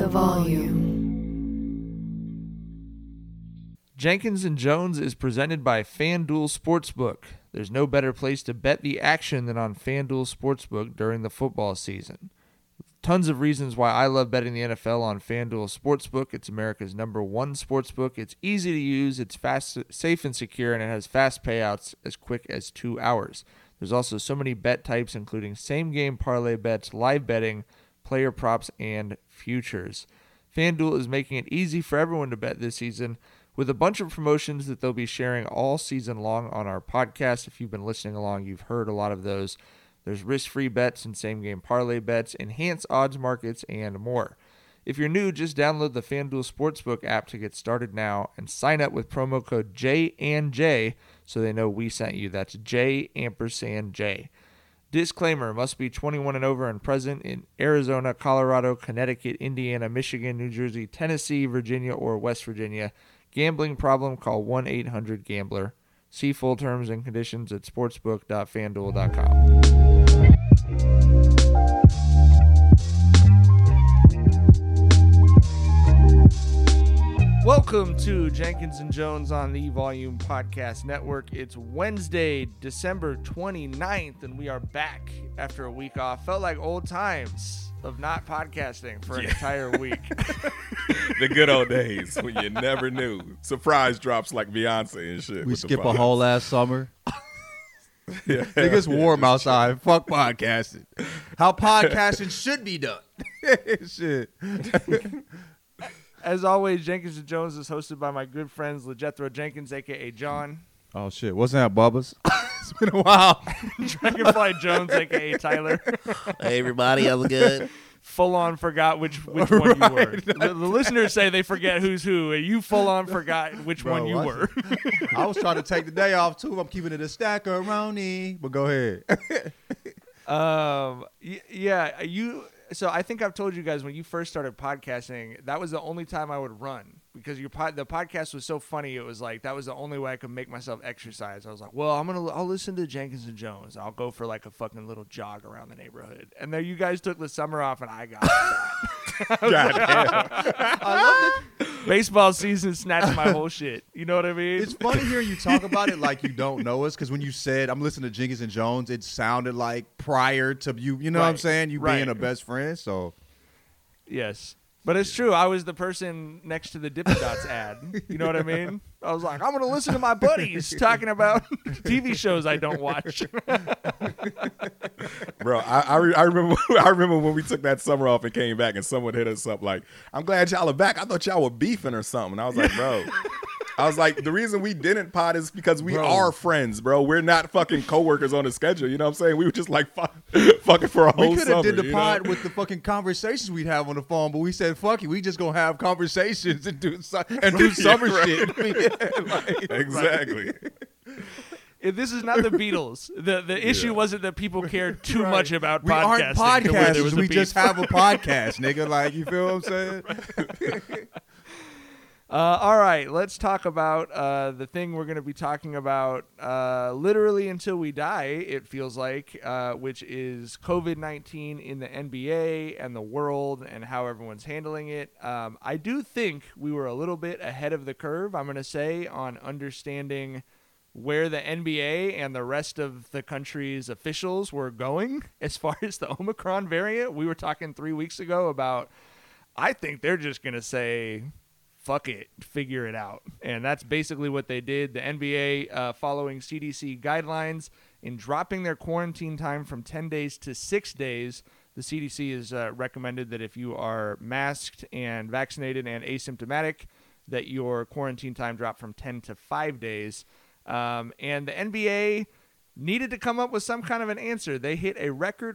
The volume. Jenkins and Jones is presented by FanDuel Sportsbook. There's no better place to bet the action than on FanDuel Sportsbook during the football season. Tons of reasons why I love betting the NFL on FanDuel Sportsbook. It's America's #1 sportsbook. It's easy to use, it's fast, safe, and secure, and it has fast payouts as quick as 2 hours. There's also so many bet types, including same-game parlay bets, live betting, player props, and futures. FanDuel is making it easy for everyone to bet this season with a bunch of promotions that they'll be sharing all season long on our podcast. If you've been listening along, you've heard a lot of those. There's risk-free bets and same-game parlay bets, enhanced odds markets, and more. If you're new, just download the FanDuel Sportsbook app to get started now and sign up with promo code J&J so they know we sent you. That's J&J. Disclaimer, must be 21 and over and present in Arizona, Colorado, Connecticut, Indiana, Michigan, New Jersey, Tennessee, Virginia, or West Virginia. Gambling problem, call 1-800-GAMBLER. See full terms and conditions at sportsbook.fanduel.com. Welcome to Jenkins and Jones on the Volume Podcast Network. It's Wednesday, December 29th, and we are back after a week off. Felt like old times of not podcasting for an entire week. The good old days when you never knew. Surprise drops like Beyonce and shit. We skip a whole last summer. Yeah. Niggas warm outside. Fuck podcasting. How podcasting should be done. Shit. As always, Jenkins and Jones is hosted by my good friends LeJethro Jenkins, a.k.a. John. Oh, shit. What's that, Bubba's? It's been a while. Dragonfly Jones, a.k.a. Tyler. Hey, everybody. How's it good? Full on forgot which one you were. The listeners say they forget who's who, and you full on forgot which one you were. I was trying to take the day off, too. I'm keeping it a stackeroni. But go ahead. So I think I've told you guys when you first started podcasting, that was the only time I would run because the podcast was so funny. It was like that was the only way I could make myself exercise. I was like, well, I'll listen to Jenkins and Jones. I'll go for like a fucking little jog around the neighborhood. And then you guys took the summer off, and I got God damn. I loved it. Baseball season snatched my whole shit. You know what I mean? It's funny hearing you talk about it like you don't know us, because when you said I'm listening to Jenkins and Jones, it sounded like prior to you know what I'm saying? You being a best friend, so. Yes. But it's true. I was the person next to the Dippin' Dots ad. You know what I mean? I was like, I'm going to listen to my buddies talking about TV shows I don't watch. Bro, I remember when we took that summer off and came back and someone hit us up like, I'm glad y'all are back. I thought y'all were beefing or something. I was like, bro. I was like, the reason we didn't pod is because we are friends, bro. We're not fucking coworkers on the schedule. You know what I'm saying? We were just like fucking for a whole summer. We could have did the pod with the fucking conversations we'd have on the phone, but we said, fuck it. We just going to have conversations and do summer shit. Exactly. This is not the Beatles. The issue wasn't that people cared too much about podcasting. We aren't podcasters. We just have a podcast, nigga. Like, you feel what I'm saying? All right, let's talk about the thing we're going to be talking about literally until we die, it feels like, which is COVID-19 in the NBA and the world and how everyone's handling it. I do think we were a little bit ahead of the curve, I'm going to say, on understanding where the NBA and the rest of the country's officials were going as far as the Omicron variant. We were talking 3 weeks ago about, I think they're just going to say, fuck it, figure it out. And that's basically what they did. The NBA, following CDC guidelines in dropping their quarantine time from 10 days to 6 days, the CDC has recommended that if you are masked and vaccinated and asymptomatic, that your quarantine time drop from 10 to 5 days. And the NBA needed to come up with some kind of an answer. They hit a record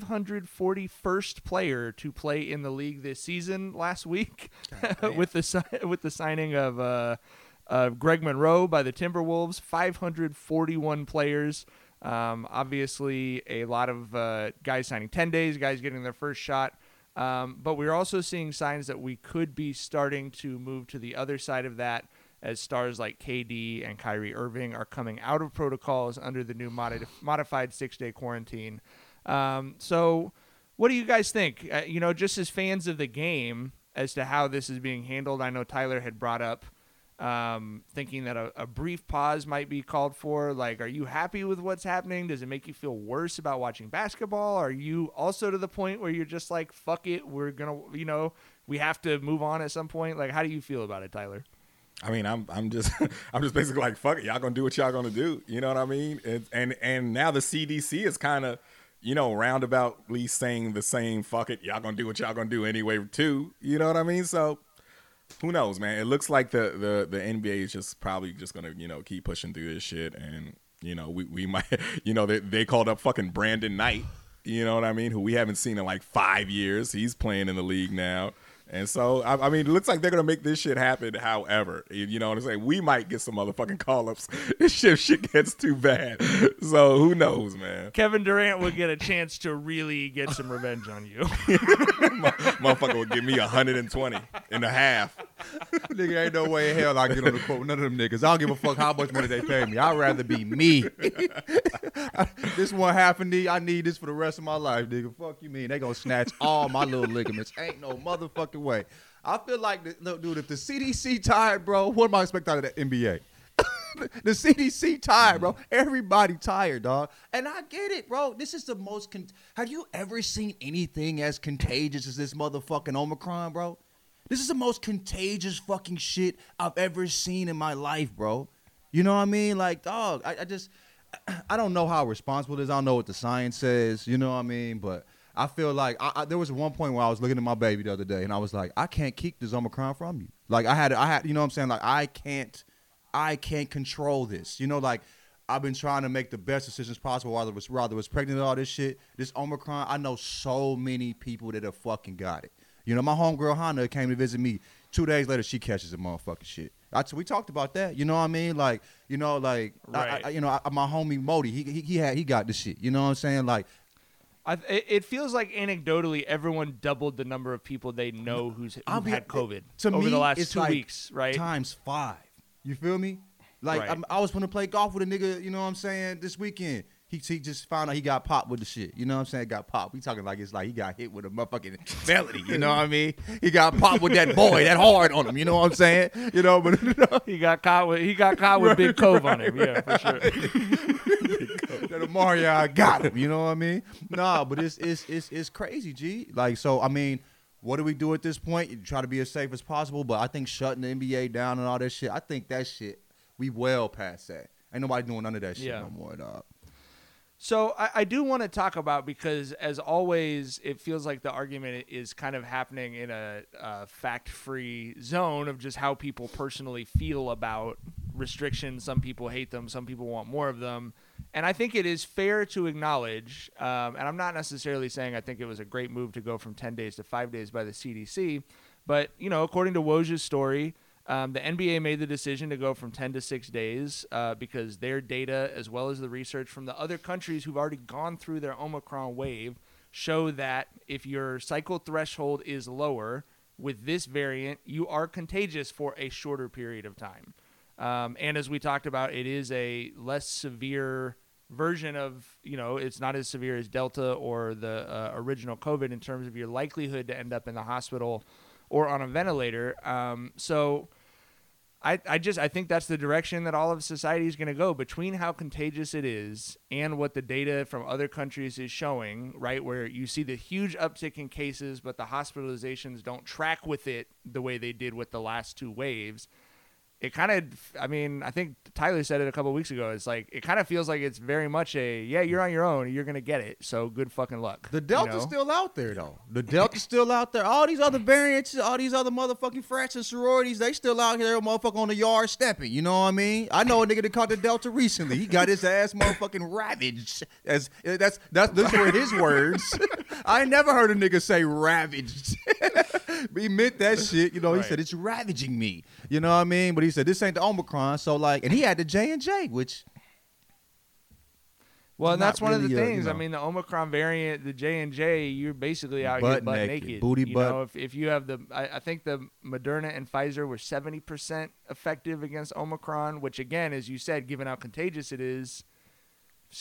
541st player to play in the league this season last week with the signing of Greg Monroe by the Timberwolves. 541 players. Obviously, a lot of guys signing 10 days, guys getting their first shot. But we're also seeing signs that we could be starting to move to the other side of that, as stars like KD and Kyrie Irving are coming out of protocols under the new modified 6-day quarantine. So what do you guys think? Just as fans of the game, as to how this is being handled. I know Tyler had brought up thinking that a brief pause might be called for. Like, are you happy with what's happening? Does it make you feel worse about watching basketball? Are you also to the point where you're just like, fuck it, we're gonna, we have to move on at some point? Like, how do you feel about it, Tyler? I mean, I'm just basically like, fuck it, y'all gonna do what y'all gonna do. You know what I mean? And now the CDC is kind of, roundaboutly saying the same, fuck it, y'all gonna do what y'all gonna do anyway too. You know what I mean? So who knows, man? It looks like the NBA is just probably just gonna, keep pushing through this shit, and we might, they called up fucking Brandon Knight, you know what I mean, who we haven't seen in like 5 years. He's playing in the league now. And so, I mean, it looks like they're going to make this shit happen. However, you know what I'm saying? We might get some motherfucking call-ups if shit gets too bad. So who knows, man? Kevin Durant would get a chance to really get some revenge on you. Motherfucker would give me 120 and a half. Nigga, ain't no way in hell I get on the quote with none of them niggas. I don't give a fuck how much money they pay me. I'd rather be me. This one happened. I need this for the rest of my life, nigga. Fuck you mean? They gonna snatch all my little ligaments. Ain't no motherfucking way. I feel like, look, dude, if the CDC tired, bro, what am I expecting out of the NBA? The CDC tired, bro. Everybody tired, dog. And I get it, bro. This is the most. Have you ever seen anything as contagious as this motherfucking Omicron, bro? This is the most contagious fucking shit I've ever seen in my life, bro. You know what I mean? Like, dog, I don't know how responsible it is. I don't know what the science says. You know what I mean? But I feel like there was one point where I was looking at my baby the other day, and I was like, I can't keep this Omicron from you. Like, I had, you know what I'm saying? Like, I can't control this. You know, like, I've been trying to make the best decisions possible while I was pregnant and all this shit. This Omicron, I know so many people that have fucking got it. You know, my homegirl Hannah came to visit me. 2 days later, she catches the motherfucking shit. We talked about that. You know what I mean? Like, right. My homie Modi, he got the shit. You know what I'm saying? Like, it feels like anecdotally everyone doubled the number of people they know who've had COVID over the last 2 weeks, right? Times 5. You feel me? Like, right. I was going to play golf with a nigga, you know what I'm saying, this weekend. He just found out he got popped with the shit. You know what I'm saying? Got popped. We talking like it's like he got hit with a motherfucking melody. You know what I mean? He got popped with that boy, that hard on him. You know what I'm saying? You know, but he got caught with right, Big Cove on him. Yeah, for sure. That Mario got him. You know what I mean? Nah, but it's crazy, G. Like, so I mean, what do we do at this point? You try to be as safe as possible, but I think shutting the NBA down and all that shit. I think that shit we well past that. Ain't nobody doing none of that shit no more, dog. So I do want to talk about, because as always, it feels like the argument is kind of happening in a fact-free zone of just how people personally feel about restrictions. Some people hate them. Some people want more of them. And I think it is fair to acknowledge, and I'm not necessarily saying I think it was a great move to go from 10 days to 5 days by the CDC, but, according to Woj's story, the NBA made the decision to go from 10 to 6 days because their data, as well as the research from the other countries who've already gone through their Omicron wave, show that if your cycle threshold is lower with this variant, you are contagious for a shorter period of time. And as we talked about, it is a less severe version of, it's not as severe as Delta or the original COVID in terms of your likelihood to end up in the hospital or on a ventilator. So I think that's the direction that all of society is going to go, between how contagious it is and what the data from other countries is showing, right? Where you see the huge uptick in cases, but the hospitalizations don't track with it the way they did with the last two waves. It kind of, I think Tyler said it a couple of weeks ago. It's like, it kind of feels like it's very much you're on your own. You're going to get it. So good fucking luck. The Delta's still out there, though. The Delta's still out there. All these other variants, all these other motherfucking frats and sororities, they still out here, motherfucker, on the yard stepping. You know what I mean? I know a nigga that caught the Delta recently. He got his ass motherfucking ravaged. Those were his words. I ain't never heard a nigga say ravaged. He meant that shit. He said, it's ravaging me. You know what I mean? But he said, this ain't the Omicron. So, and he had the J&J, which... Well, and that's one of the things. The Omicron variant, the J&J, you're basically out here butt naked. Booty butt. If you have I think the Moderna and Pfizer were 70% effective against Omicron, which, again, as you said, given how contagious it is,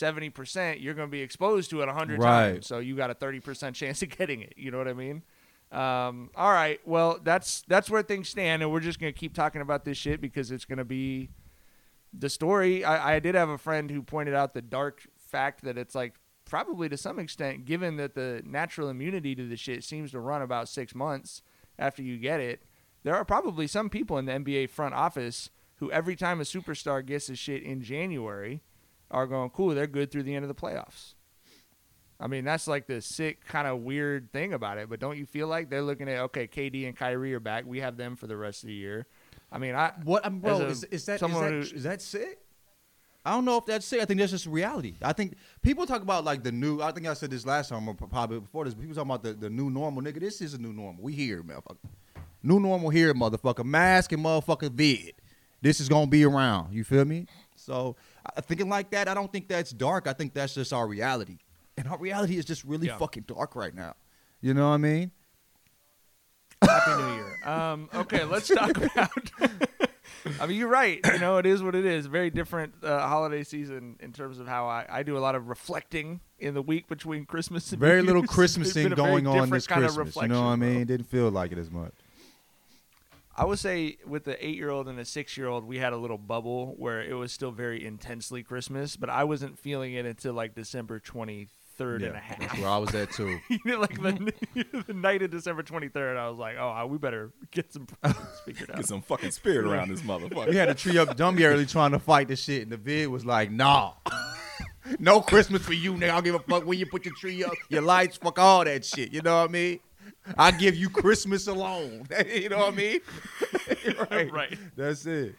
70%, you're going to be exposed to it 100 times. So you got a 30% chance of getting it. You know what I mean? All right. Well, that's where things stand, and we're just gonna keep talking about this shit because it's gonna be the story. I did have a friend who pointed out the dark fact that it's like probably to some extent, given that the natural immunity to the shit seems to run about 6 months after you get it, there are probably some people in the NBA front office who every time a superstar gets this shit in January are going, cool, they're good through the end of the playoffs. I mean, that's like the sick kind of weird thing about it. But don't you feel like they're looking at, okay, KD and Kyrie are back. We have them for the rest of the year. I mean, bro, is that sick? I don't know if that's sick. I think that's just reality. I think people talk about like the new. I think I said this last time or probably before this. People talking about the new normal, nigga. This is a new normal. We here, motherfucker. New normal here, motherfucker. Mask and motherfucker vid. This is gonna be around. You feel me? So thinking like that, I don't think that's dark. I think that's just our reality. And our reality is just really fucking dark right now. You know what I mean? Happy New Year. Okay, let's talk about. I mean, you're right. You know, it is what it is. Very different holiday season in terms of how I do a lot of reflecting in the week between Christmas and very New little Year's. Christmasing going on this kind of Christmas. You know what I mean? bro. It didn't feel like it as much. I would say with the 8-year-old and the 6-year-old, we had a little bubble where it was still very intensely Christmas, but I wasn't feeling it until like December 23rd and a half. That's where I was at too. You know, like the night of December 23rd, I was like, oh, we better get some problems figured out. Get some fucking spirit around this motherfucker. We had a tree up dumb early trying to fight the shit, and the vid was like, nah. No Christmas for you, nigga. I don't give a fuck when you put your tree up, your lights, fuck all that shit. You know what I mean? I give you Christmas alone. You know what I mean? Right. That's it.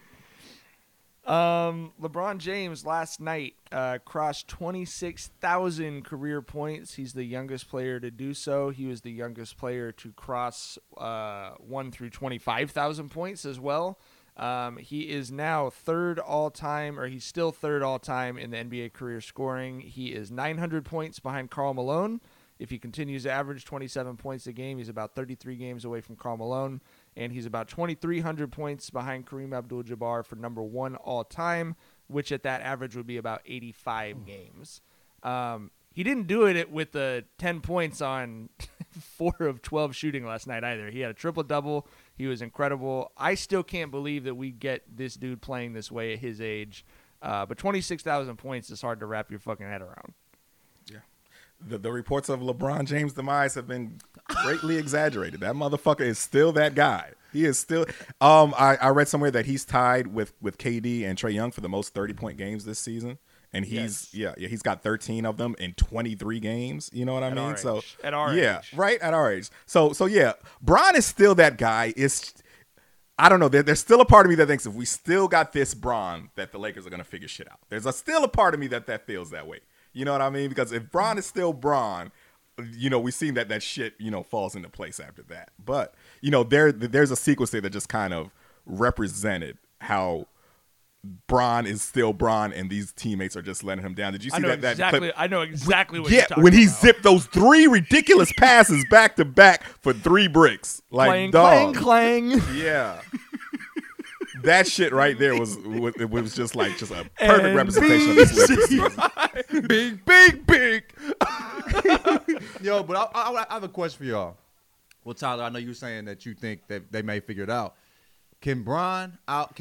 LeBron James last night crossed 26,000 career points. He's the youngest player to do so. He was the youngest player to cross 1 through 25,000 points as well. He is now third all-time, or he's still third all-time in the NBA career scoring. He is 900 points behind Karl Malone. If he continues to average 27 points a game, he's about 33 games away from Karl Malone. And he's about 2,300 points behind Kareem Abdul-Jabbar for number one all-time, which at that average would be about 85 games. He didn't do it with the 10 points on 4 of 12 shooting last night either. He had a triple-double. He was incredible. I still can't believe that we get this dude playing this way at his age. But 26,000 points is hard to wrap your fucking head around. Yeah. The reports of LeBron James' demise have been greatly exaggerated. That motherfucker is still that guy. He is still. I read somewhere that he's tied with KD and Trae Young for the most 30-point games this season, and he's he's got 13 of them in 23 games. You know what I mean? So at our age, right at our age. So yeah, Bron is still that guy. I don't know. There's still a part of me that thinks if we still got this Bron, that the Lakers are gonna figure shit out. There's still a part of me that feels that way. You know what I mean? Because if Bron is still Bron, you know, we've seen that shit, you know, falls into place after that. But, you know, there's a sequence there that just kind of represented how Bron is still Bron and these teammates are just letting him down. Did you see that clip? I know exactly what you're talking when he about. zipped those 3 ridiculous passes back to back for 3 bricks. Like, dog. Clang. Yeah. That shit right there was just a perfect representation of this Lakers season. Big. Yo, but I have a question for y'all. Well, Tyler, I know you were saying that you think that they may figure it out. Can Bron out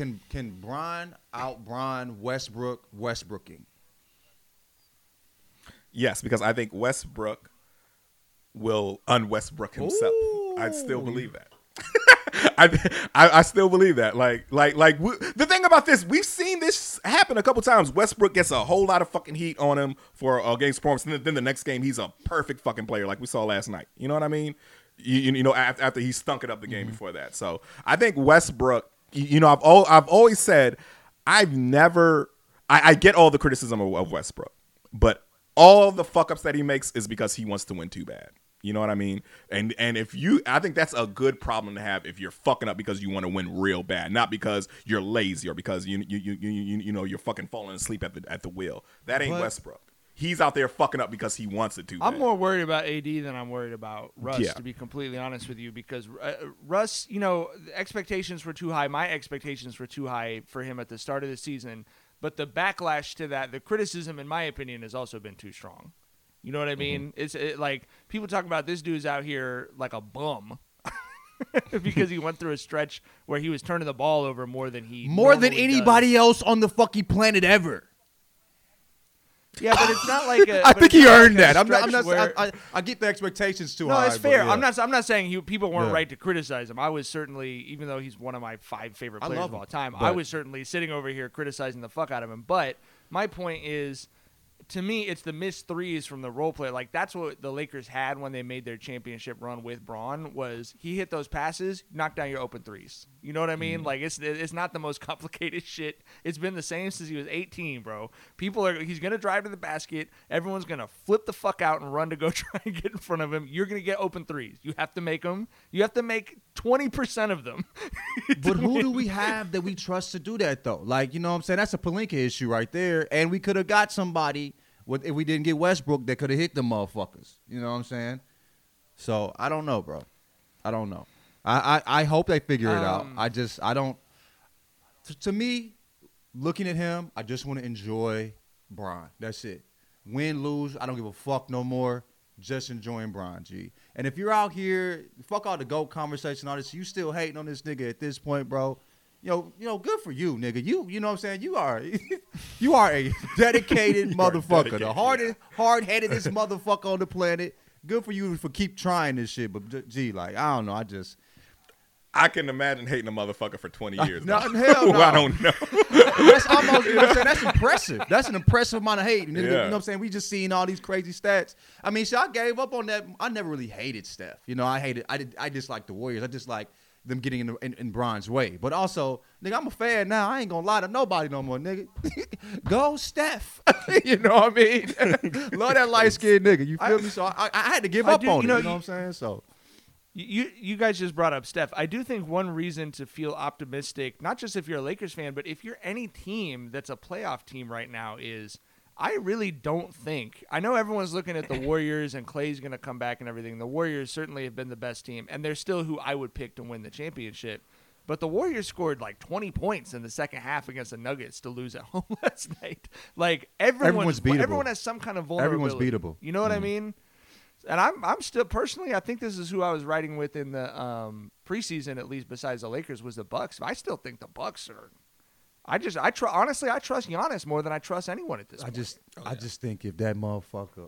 Bron Westbrooking? Yes, because I think Westbrook will un-Westbrook himself. Ooh. I still believe that. I still believe that. The thing about this, we've seen this happen a couple times. Westbrook gets a whole lot of fucking heat on him for a game's performance, and then the next game he's a perfect fucking player, like we saw last night. You know what I mean? You know, after he stunk it up the game before that. So I think Westbrook. You know, I've always said I get all the criticism of Westbrook, but all the fuck ups that he makes is because he wants to win too bad. You know what I mean? And I think that's a good problem to have if you're fucking up because you want to win real bad, not because you're lazy or because you know you're fucking falling asleep at the wheel. That ain't Westbrook. He's out there fucking up because he wants it to. I'm more worried about AD than I'm worried about Russ, Yeah. to be completely honest with you, because Russ, you know, the expectations were too high. My expectations were too high for him at the start of the season, but the backlash to that, the criticism, in my opinion, has also been too strong. You know what I mean? It's like people talk about this dude's out here like a bum because he went through a stretch where he was turning the ball over more than anybody else on the fucking planet ever. Yeah, but it's not like I think he earned that. I'm not. where, I get the expectations too no, high. it's fair. But yeah. I'm not saying people weren't Yeah. right to criticize him. I was certainly, even though he's one of my 5 favorite I players love of all him, time, but- I was certainly sitting over here criticizing the fuck out of him. But my point is, to me, it's the missed threes from the role player. Like, that's what the Lakers had when they made their championship run with Braun, was he hit those passes, knock down your open threes. You know what I mean? Like, it's not the most complicated shit. It's been the same since he was 18, bro. He's going to drive to the basket. Everyone's going to flip the fuck out and run to go try and get in front of him. You're going to get open threes. You have to make them. You have to make 20% of them. But who do we have that we trust to do that, though? Like, you know what I'm saying? That's a Pelinka issue right there. And we could have got somebody, if we didn't get Westbrook, that could have hit them motherfuckers. You know what I'm saying? So, I don't know, bro. I don't know. I hope they figure it out. I don't. To me, looking at him, I just want to enjoy Bron. That's it. Win, lose, I don't give a fuck no more. Just enjoying Bron, G. And if you're out here, fuck all the GOAT conversation, all this, you still hating on this nigga at this point, bro. You know, good for you, nigga. You know what I'm saying? You are a dedicated motherfucker. The hard-headedest motherfucker on the planet. Good for you for keep trying this shit. But, G, like, I don't know. I can imagine hating a motherfucker for 20 years. No, though. hell no. I don't know. That's almost, you know what I'm saying? That's impressive. That's an impressive amount of hate. You know what I'm saying? We just seen all these crazy stats. I mean, I gave up on that. I never really hated Steph. You know, I dislike the Warriors. I just like them getting in Bron's way. But also, nigga, I'm a fan now. I ain't gonna lie to nobody no more, nigga. Go Steph. You know what I mean? Love that light-skinned nigga. You feel me? So I had to give up on it. You know what I'm saying? So. You guys just brought up Steph. I do think one reason to feel optimistic, not just if you're a Lakers fan, but if you're any team that's a playoff team right now, is I really don't think. I know everyone's looking at the Warriors and Clay's going to come back and everything. The Warriors certainly have been the best team, and they're still who I would pick to win the championship. But the Warriors scored like 20 points in the second half against the Nuggets to lose at home last night. Like everyone's beatable. Everyone has some kind of vulnerability. Everyone's beatable. You know what I mean? And I'm still personally, I think this is who I was riding with in the preseason, at least besides the Lakers, was the Bucks. I still think the Bucks are. Honestly, I trust Giannis more than I trust anyone at this point. I just think if that motherfucker,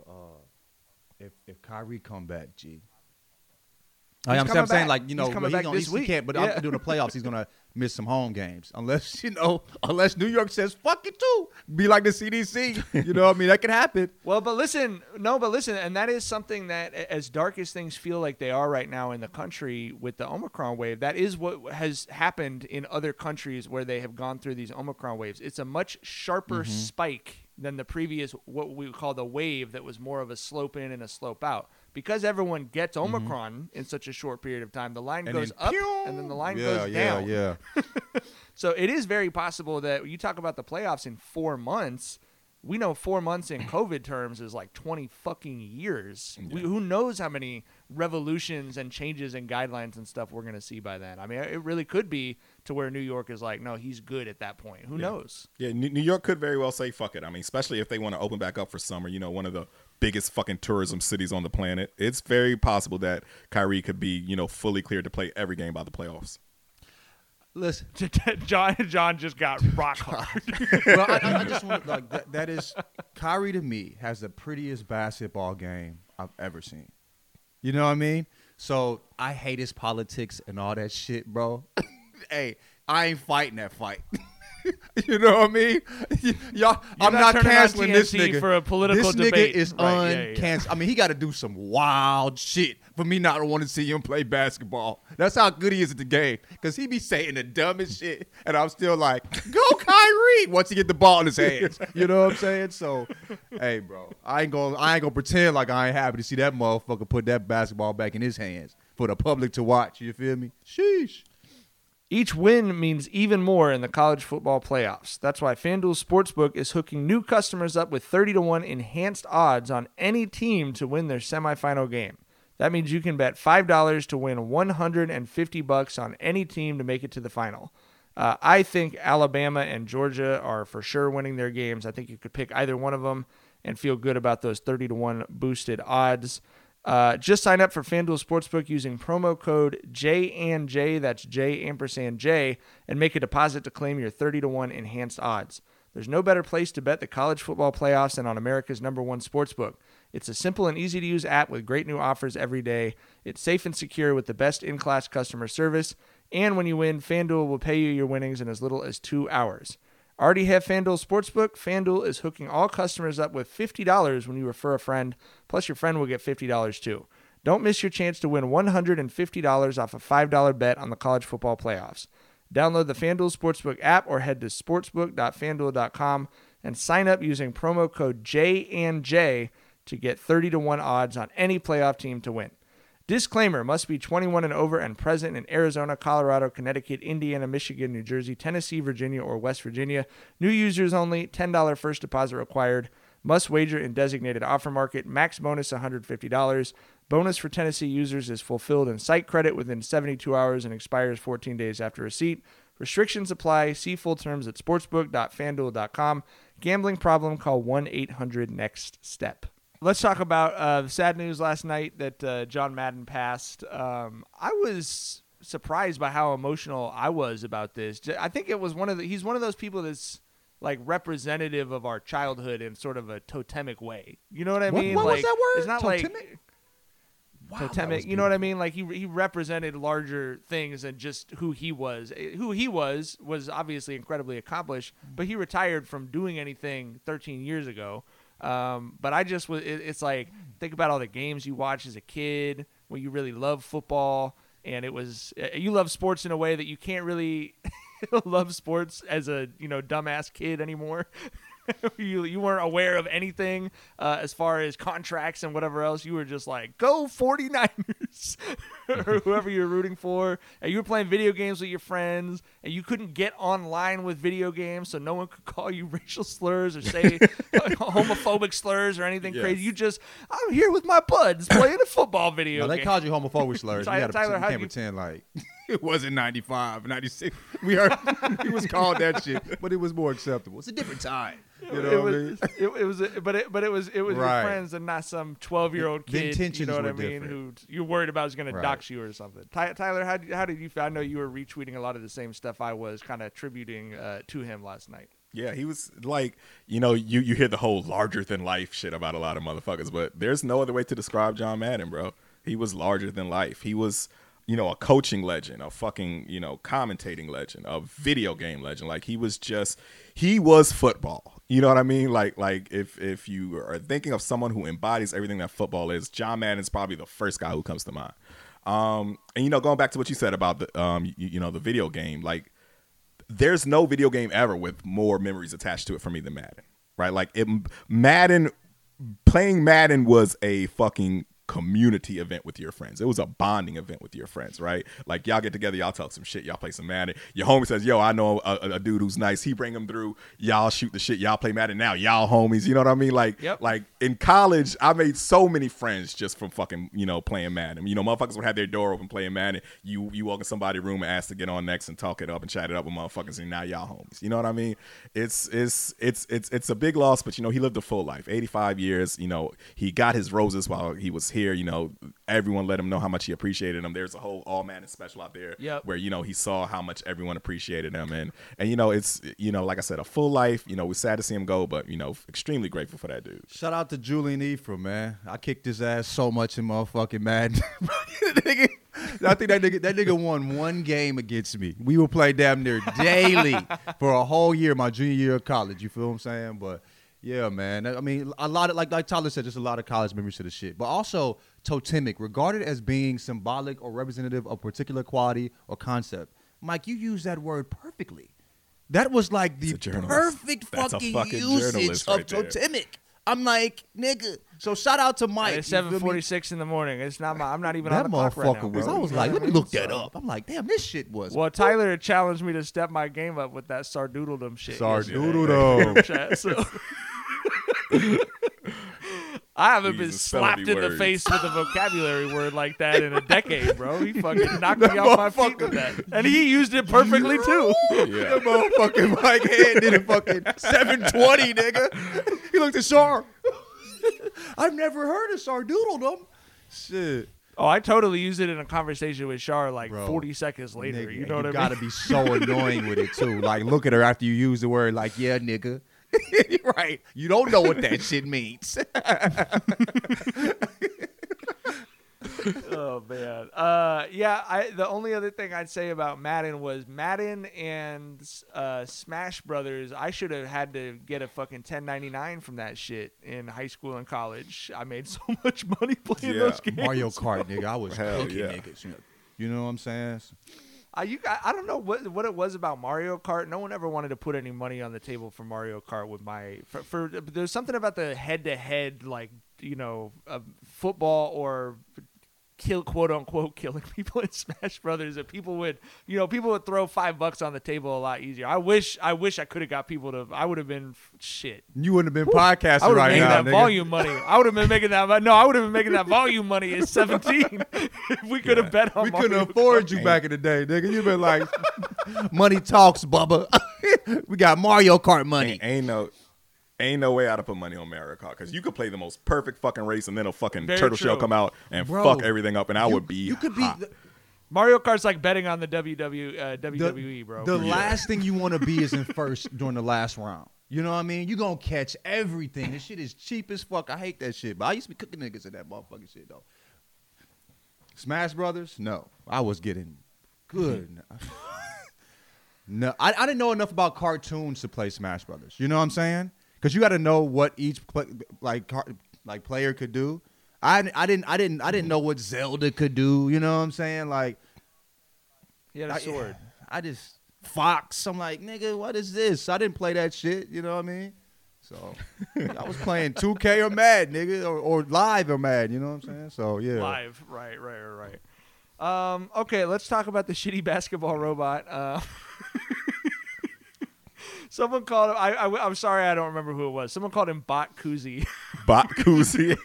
if Kyrie come back, G. I'm saying, like, you know, he can't. But I'm doing the playoffs. He's gonna miss some home games unless New York says fuck it too. Be like the CDC. You know what I mean? That could happen. Well, but listen, and that is something that, as dark as things feel like they are right now in the country with the Omicron wave, that is what has happened in other countries where they have gone through these Omicron waves. It's a much sharper spike than the previous, what we call the wave, that was more of a slope in and a slope out. Because everyone gets Omicron in such a short period of time, the line goes up and then the line goes down. Yeah. So it is very possible that you talk about the playoffs in 4 months. We know 4 months in COVID terms is like 20 fucking years. Yeah. Who knows how many revolutions and changes and guidelines and stuff we're going to see by then. I mean, it really could be to where New York is like, no, he's good at that point. Who knows? Yeah, New York could very well say, fuck it. I mean, especially if they want to open back up for summer, you know, one of the biggest fucking tourism cities on the planet. It's very possible that Kyrie could be, you know, fully cleared to play every game by the playoffs. Listen, John just got rock hard. Well, I just want, like, that is, Kyrie to me has the prettiest basketball game I've ever seen. You know what I mean? So I hate his politics and all that shit, bro. Hey, I ain't fighting that fight. You know what I mean? Y'all, I'm not canceling this nigga for a political debate. This nigga is uncanceled. I mean, he got to do some wild shit for me not to want to see him play basketball. That's how good he is at the game. Because he be saying the dumbest shit, and I'm still like, go Kyrie, once he get the ball in his hands. You know what I'm saying? So, hey, bro, I ain't gonna pretend like I ain't happy to see that motherfucker put that basketball back in his hands for the public to watch. You feel me? Sheesh. Each win means even more in the college football playoffs. That's why FanDuel Sportsbook is hooking new customers up with 30-1 enhanced odds on any team to win their semifinal game. That means you can bet $5 to win $150 on any team to make it to the final. I think Alabama and Georgia are for sure winning their games. I think you could pick either one of them. and feel good about those 30-1 boosted odds. Just sign up for FanDuel Sportsbook using promo code JANJ, that's J&J, and make a deposit to claim your 30-1 enhanced odds. There's no better place to bet the college football playoffs than on America's #1 sportsbook. It's a simple and easy-to-use app with great new offers every day. It's safe and secure with the best in-class customer service. And when you win, FanDuel will pay you your winnings in as little as 2 hours. Already have FanDuel Sportsbook? FanDuel is hooking all customers up with $50 when you refer a friend, plus your friend will get $50 too. Don't miss your chance to win $150 off a $5 bet on the college football playoffs. Download the FanDuel Sportsbook app or head to sportsbook.fanduel.com and sign up using promo code JANJ to get 30-1 odds on any playoff team to win. Disclaimer, must be 21 and over and present in Arizona, Colorado, Connecticut, Indiana, Michigan, New Jersey, Tennessee, Virginia, or West Virginia. New users only, $10 first deposit required. Must wager in designated offer market. Max bonus $150. Bonus for Tennessee users is fulfilled in site credit within 72 hours and expires 14 days after receipt. Restrictions apply. See full terms at sportsbook.fanduel.com. Gambling problem, call 1-800-NEXT-STEP. Let's talk about the sad news last night that John Madden passed. I was surprised by how emotional I was about this. I think it was he's one of those people that's like representative of our childhood in sort of a totemic way. You know what I mean? What like, was that word? It's not Totemic? like Wow, totemic. You know what I mean? Like he represented larger things than just who he was. Who he was obviously incredibly accomplished, but he retired from doing anything 13 years ago. But I just was. It's like, think about all the games you watched as a kid when you really love football, and it was you love sports in a way that you can't really love sports as a dumbass kid anymore. You weren't aware of anything as far as contracts and whatever else. You were just like, go 49ers or whoever you're rooting for. And you were playing video games with your friends, and you couldn't get online with video games, so no one could call you racial slurs or say homophobic slurs or anything crazy. I'm here with my buds playing a football video game. They called you homophobic slurs. Tyler, you can't pretend like it wasn't 95, 96. We heard he was called that shit, but it was more acceptable. It's a different time. You know what I mean? It was your friends and not some 12-year-old kid. The intentions you know what were I mean? different. Who you're worried about is going to dox you or something. Tyler, how did you feel? I know you were retweeting a lot of the same stuff I was, kind of attributing to him last night. Yeah, he was like, you hear the whole larger than life shit about a lot of motherfuckers, but there's no other way to describe John Madden, bro. He was larger than life. He was, a coaching legend, a fucking, commentating legend, a video game legend. Like he was football. You know what I mean? Like if you are thinking of someone who embodies everything that football is, John Madden's probably the first guy who comes to mind. And going back to what you said about the the video game, like there's no video game ever with more memories attached to it for me than Madden, right? Like playing Madden was a fucking community event with your friends. It was a bonding event with your friends, right? Like y'all get together, y'all talk some shit, y'all play some Madden. Your homie says, yo, I know a dude who's nice. He bring him through. Y'all shoot the shit. Y'all play Madden now. Y'all homies. You know what I mean? Like, like in college, I made so many friends just from fucking, playing Madden. Motherfuckers would have their door open playing Madden. You walk in somebody's room and ask to get on next and talk it up and chat it up with motherfuckers, and now y'all homies. You know what I mean? It's a big loss, but he lived a full life, 85 years. He got his roses while he was here. Everyone let him know how much he appreciated him. There's a whole All Madden special out there where he saw how much everyone appreciated him, and it's like I said, a full life. We're sad to see him go, but extremely grateful for that dude. Shout out to Julian Ephraim, man. I kicked his ass so much in motherfucking Madden. I think that nigga won one game against me. We would play damn near daily for a whole year, my junior year of college. You feel what I'm saying? But yeah, man. I mean, a lot of like Tyler said, just a lot of college memories to the shit. But also totemic, regarded as being symbolic or representative of particular quality or concept. Mike, you used that word perfectly. That was like the perfect fucking usage of totemic. I'm like, nigga. So shout out to Mike. It's 7:46 in the morning. It's not. I'm not even that on the clock right now, was. I was like, let me look that up. I'm like, damn, this shit was. Well, Tyler challenged me to step my game up with that sardoodledom shit. Sardoodledom. So I haven't been slapped in the face with a vocabulary word like that in a decade, bro. He fucking knocked me off my feet with that. And he used it perfectly, too. Yeah. That motherfucking Mike Head did a fucking 720, nigga. He looked at Sharp. I've never heard of sardoodledom. Shit. Oh, I totally used it in a conversation with Char like Bro, 40 seconds later. Nigga, You know what I mean? gotta be so annoying with it too. Like, look at her after you use the word like, yeah, nigga. Right. You don't know what that shit means. Oh man. Yeah. The only other thing I'd say about Madden was Madden and Smash Brothers. I should have had to get a fucking 1099 from that shit in high school and college. I made so much money playing those games. Mario Kart, nigga. I was Hell cooking yeah. niggas. You know what I'm saying? I don't know what it was about Mario Kart. No one ever wanted to put any money on the table for Mario Kart with there's something about the head-to-head, like, football or quote unquote killing people in Smash Brothers that people would throw $5 on the table a lot easier. I wish I could have got people to. I would have been shit. You wouldn't have been podcasting I would have right made now, that nigga. volume money. I would have been making that. No, I would have been making that volume money at 17. If we could have bet on. We Mario couldn't afford Kart. you back in the day, nigga. You been like, money talks, Bubba. We got Mario Kart money. Ain't no way I'd have put money on Mario Kart because you could play the most perfect fucking race and then a fucking Very turtle shell true. come out and Bro, fuck everything up and I would be You could hot. be. Mario Kart's like betting on the WWE, bro. The last thing you want to be is in first during the last round. You know what I mean? You gonna catch everything. This shit is cheap as fuck. I hate that shit. But I used to be cooking niggas in that motherfucking shit though. Smash Brothers? No. I was getting good. No, I didn't know enough about cartoons to play Smash Brothers. You know what I'm saying? Because you got to know what each player could do. I didn't know what Zelda could do. You know what I'm saying? Like, He had a sword. I just Fox. I'm like, nigga, what is this? I didn't play that shit. You know what I mean? So I was playing 2K or Mad, nigga, or live or Mad. You know what I'm saying? So yeah, Live, right. Okay, let's talk about the shitty basketball robot. Someone called him. I'm sorry, I don't remember who it was. Someone called him Bot Koozie. Bot koozie.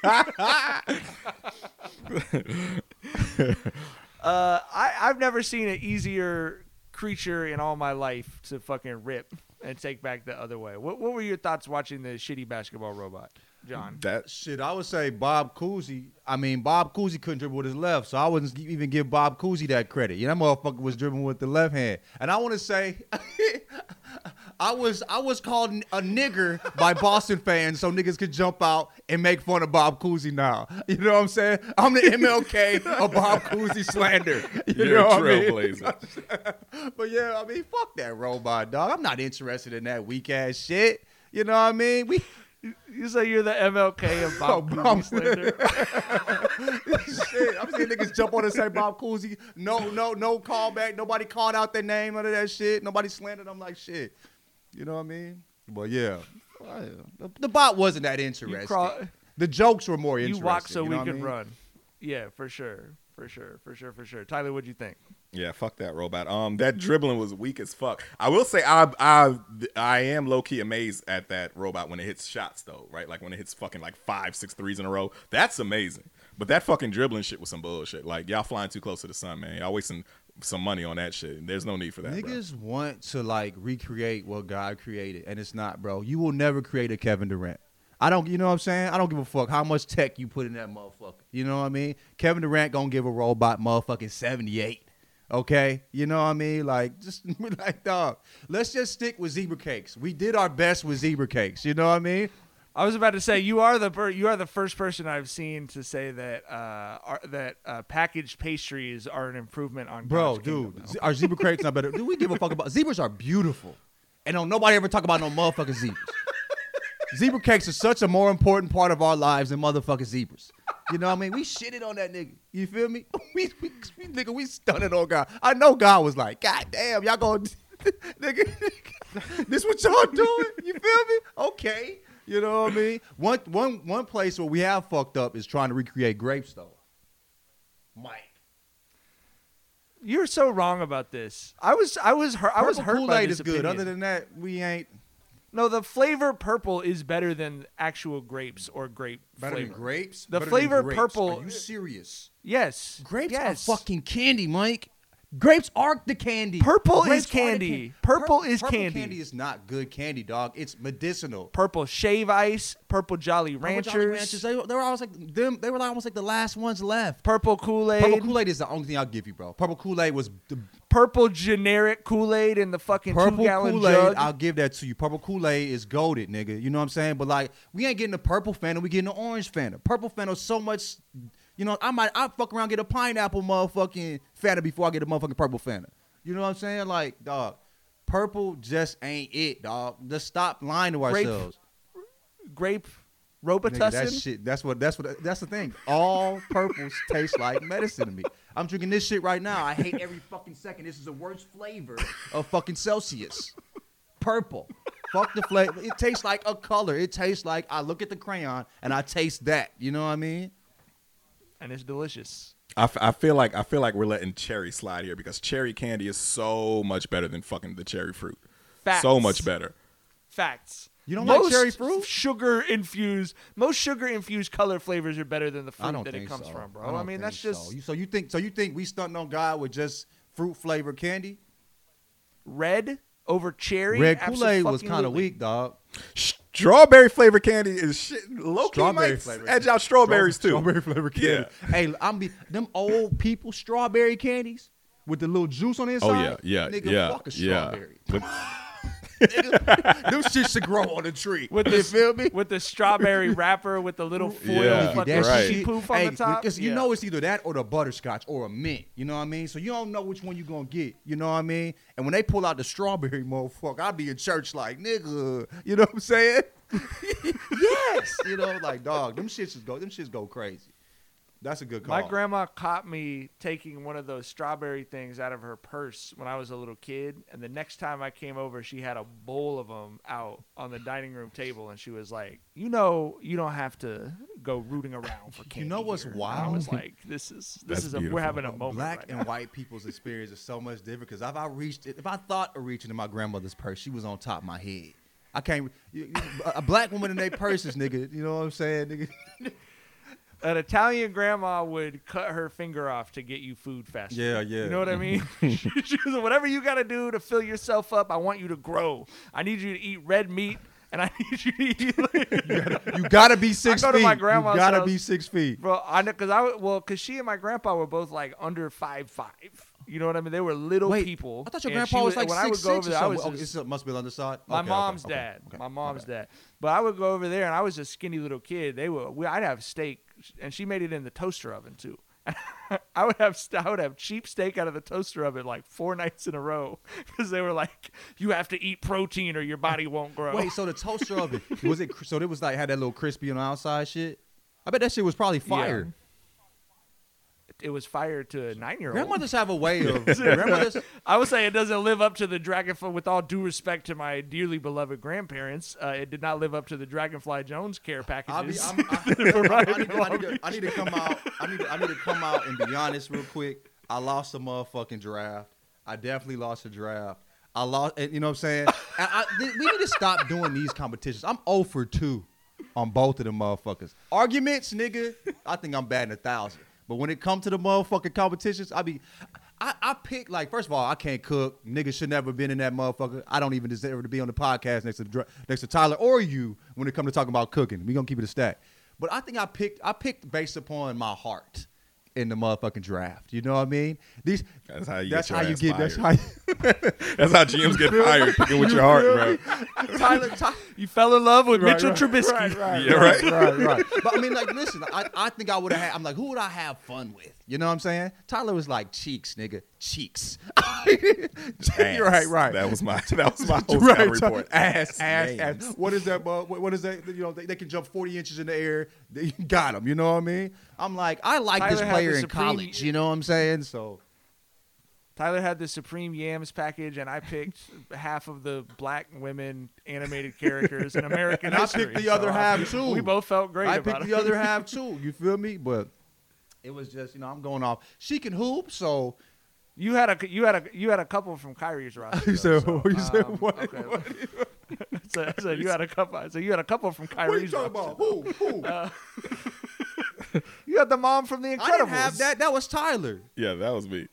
I've never seen an easier creature in all my life to fucking rip and take back the other way. What were your thoughts watching the shitty basketball robot, John? That shit. I would say Bob Cousy. I mean, Bob Cousy couldn't dribble with his left, so I wouldn't even give Bob Cousy that credit. You know, that motherfucker was dribbling with the left hand. And I want to say, I was called a nigger by Boston fans, so niggas could jump out and make fun of Bob Cousy now. You know what I'm saying? I'm the MLK of Bob Cousy slander. You you're know a what I mean? trailblazer. But yeah, I mean, fuck that robot, dog. I'm not interested in that weak ass shit. You know what I mean? You say you're the MLK of Bob Cousy slander. Shit, I'm seeing niggas jump on and say Bob Cousy. No callback. Nobody called out their name under that shit. Nobody slandered them like shit. You know what I mean? But yeah, the bot wasn't that interesting. The jokes were more interesting. You walk so you we know what I can mean? run. Yeah, for sure. Tyler, what'd you think? Yeah, fuck that robot. That dribbling was weak as fuck. I will say I am low key amazed at that robot when it hits shots though, right? Like when it hits fucking like 5-6 threes in a row. That's amazing. But that fucking dribbling shit was some bullshit. Like y'all flying too close to the sun, man. Y'all wasting some money on that shit. There's no need for that. Niggas want to like recreate what God created, and it's not, bro. You will never create a Kevin Durant. You know what I'm saying? I don't give a fuck how much tech you put in that motherfucker. You know what I mean? Kevin Durant gonna give a robot motherfucking 78. Okay? You know what I mean? Like, just like, dog, let's just stick with zebra cakes. We did our best with zebra cakes. You know what I mean? I was about to say you are the first person I've seen to say that packaged pastries are an improvement on Bro, God's dude, kingdom. our zebra cakes not better. Do we give a fuck about zebras? Are beautiful, and don't nobody ever talk about no motherfucking zebras. Zebra cakes are such a more important part of our lives than motherfucking zebras. You know what I mean? We shitted on that nigga. You feel me? We stunted on God. I know God was like, God damn, y'all gonna nigga, this what y'all doing? You feel me? Okay. You know what I mean? One place where we have fucked up is trying to recreate grapes though. Mike. You're so wrong about this. I was hurt by Kool-Aid this is good. opinion. Other than that, we ain't No, the flavor purple is better than actual grapes or grape better flavor. than grapes. The Better than flavor grapes. purple. Are you serious? Yes. Grapes yes. are fucking candy, Mike. Grapes are the candy. Purple Grapes is are the candy. Purple is Purple candy. candy is not good candy, dog. It's medicinal. Purple Shave Ice, purple Jolly Purple Ranchers, Jolly Ranchers, they were always like them. They were like almost like the last ones left. purple Kool-Aid, Purple Kool-Aid is the only thing I'll give you, bro. Purple Kool-Aid was the purple generic Kool-Aid in the fucking purple 2-gallon Kool-Aid. jug. I'll give that to you. Purple Kool-Aid is goated, nigga. You know what I'm saying? But like, we ain't getting the purple Fanta. We getting the orange Fanta. Purple Fanta so much. You know, I fuck around and get a pineapple motherfucking Fanta before I get a motherfucking purple Fanta. You know what I'm saying? Like, dog, purple just ain't it, dog. Just stop lying to ourselves. Grape Nigga, Robitussin. that shit. That's the thing. All purples taste like medicine to me. I'm drinking this shit right now. I hate every fucking second. This is the worst flavor of fucking Celsius. Purple. Fuck the flavor. It tastes like a color. It tastes like I look at the crayon and I taste that. You know what I mean? And it's delicious. I feel like we're letting cherry slide here because cherry candy is so much better than fucking the cherry fruit. Facts. So much better. Facts. You don't like cherry fruit? Most sugar infused color flavors are better than the I fruit don't that it think comes so. from, bro. I don't mean, think that's just so. You think we stunting on God with just fruit flavored candy? red over cherry. Red Kool-Aid was kind of Abso-fucking-lutely. weak, dog. Strawberry flavored candy is shit. Low key Strawberry might flavor. edge out strawberries too. Strawberry flavored candy. Hey, them old people strawberry candies with the little juice on the Oh inside. yeah, Nigga, fuck a strawberry. With- Them shit should grow on a tree. With You this, feel me? with the strawberry wrapper with the little foil Yeah, fucking that's right. sheet poof on Hey, the top. because you Yeah. know it's either that or the butterscotch or a mint. You know what I mean? So you don't know which one you gonna get. You know what I mean? And when they pull out the strawberry, motherfucker, I'll be in church like, nigga. You know what I'm saying? Yes. You know, like, dog, them shits go crazy. That's a good call. My grandma caught me taking one of those strawberry things out of her purse when I was a little kid, and the next time I came over, she had a bowl of them out on the dining room table, and she was like, "You know, you don't have to go rooting around for candy." You know what's here." And wild? I was like, "This is That's we're beautiful. having a moment." Black right and now. white people's experience is so much different. Because if I thought of reaching in my grandmother's purse, she was on top of my head. I can't. A black woman in their purses, nigga. You know what I'm saying, nigga? An Italian grandma would cut her finger off to get you food faster. Yeah. You know what I mean? She was like, whatever you got to do to fill yourself up, I want you to grow. I need you to eat red meat, and I need you to eat. You gotta be 6 feet. I go to my grandma's You gotta house. be 6 feet. Bro, I know, because she and my grandpa were both like under 5'5". You know what I mean? They were little people. I thought your and grandpa she was like when I would 6'6" go over there, I was or just, it must be on the other side. my Okay, mom's okay, dad. okay, My mom's okay. dad. But I would go over there, and I was a skinny little kid. I'd have steak, and she made it in the toaster oven too. I would have cheap steak out of the toaster oven like 4 nights in a row because they were like, "You have to eat protein or your body won't grow." Wait, so the toaster oven was it? So it was like had that little crispy on the outside shit. I bet that shit was probably fire. Yeah. It was fired to a 9-year-old. Grandmothers have a way of grandmothers. I would say it doesn't live up to the Dragonfly. With all due respect to my dearly beloved grandparents, it did not live up to the Dragonfly Jones care packages. I need to come out. I need to come out and be honest real quick. I lost a motherfucking draft. I definitely lost a draft. I lost, and you know what I'm saying? We need to stop doing these competitions. I'm 0 for 2 on both of them motherfuckers. Arguments, nigga, I think I'm batting 1,000. But when it comes to the motherfucking competitions, I pick, like, first of all, I can't cook. Niggas should never been in that motherfucker. I don't even deserve to be on the podcast next to Tyler or you when it comes to talking about cooking. We gonna keep it a stack. But I think I picked based upon my heart in the motherfucking draft. You know what I mean? That's how you That's get how your you ass get. fired. That's how. That's how GMs get fired. Picking with your heart, bro. Tyler, You fell in love with Mitchell right, Trubisky. Yeah, right. right. But I mean, like, listen, I think I would have had, I'm like, who would I have fun with? You know what I'm saying? Tyler was like, cheeks, nigga. Cheeks. You're right. That was my whole Right, report. ass. Names. What is that? What is that? You know, they can jump 40 inches in the air. They got them. You know what I mean? I'm like, I like Tyler this had player the in supreme- college. You know what I'm saying? So Tyler had the Supreme Yams package, and I picked half of the black women animated characters in American And I history. picked the other half, too. We both felt great I about picked it. the other half too. You feel me? But it was just, I'm going off. She can hoop, so You had a couple from Kyrie's roster. You said- though, you said what? Okay. I said you had a couple. I said you had a couple from what are you Kyrie's talking roster. about? Who? You had the mom from The Incredibles. I didn't have that. That was Tyler. Yeah, that was me.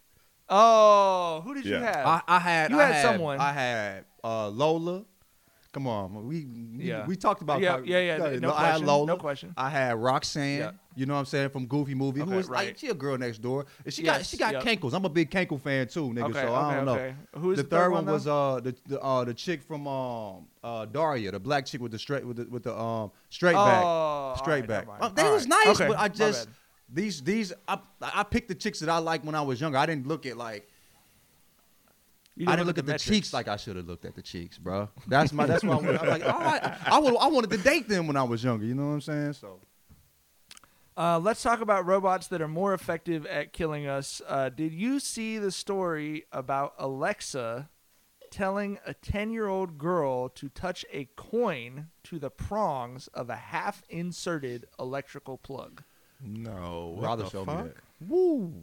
Oh, who did you Yeah. have? I had someone. I had Lola. Come on, we talked about. Yeah. No I had question. Lola. No question. I had Roxanne. Yeah. You know what I'm saying, from Goofy Movie. Okay, Who was right. like, she a girl next door. And she Yes, got yep. Cankles. I'm a big Cankle fan too, nigga. Okay, so I don't okay. know. Who is the the third one, was the chick from Daria, the black chick with the straight straight back. all Straight right, back. never mind. They All was right. nice, Okay, but I my just bad. I picked the chicks that I liked when I was younger. I didn't look at like You I didn't look look at the metrics. cheeks like I should have looked at the cheeks, bro. That's why I'm like, all right, I wanted to date them when I was younger. You know what I'm saying? So Let's talk about robots that are more effective at killing us. Did you see the story about Alexa telling a 10-year-old girl to touch a coin to the prongs of a half-inserted electrical plug? No. What rather the show fuck? me that. Woo.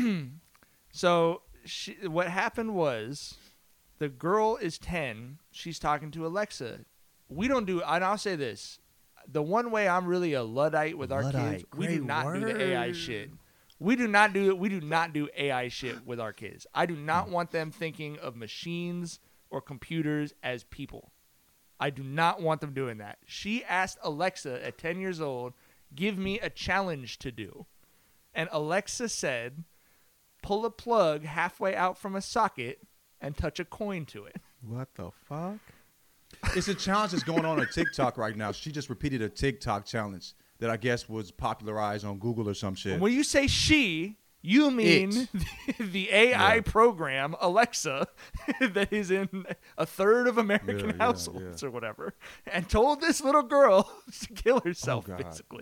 So what happened was the girl is 10. She's talking to Alexa. We don't do, and I'll say this. The one way I'm really a Luddite with our kids, we do great not do the AI word. shit. We do not do AI shit with our kids. I do not want them thinking of machines or computers as people. I do not want them doing that. She asked Alexa at 10 years old, give me a challenge to do. And Alexa said, pull a plug halfway out from a socket and touch a coin to it. What the fuck? It's a challenge that's going on TikTok right now. She just repeated a TikTok challenge that I guess was popularized on Google or some shit. When you say she, you mean the AI program, Alexa, that is in a third of American households or whatever, and told this little girl to kill herself, God. basically.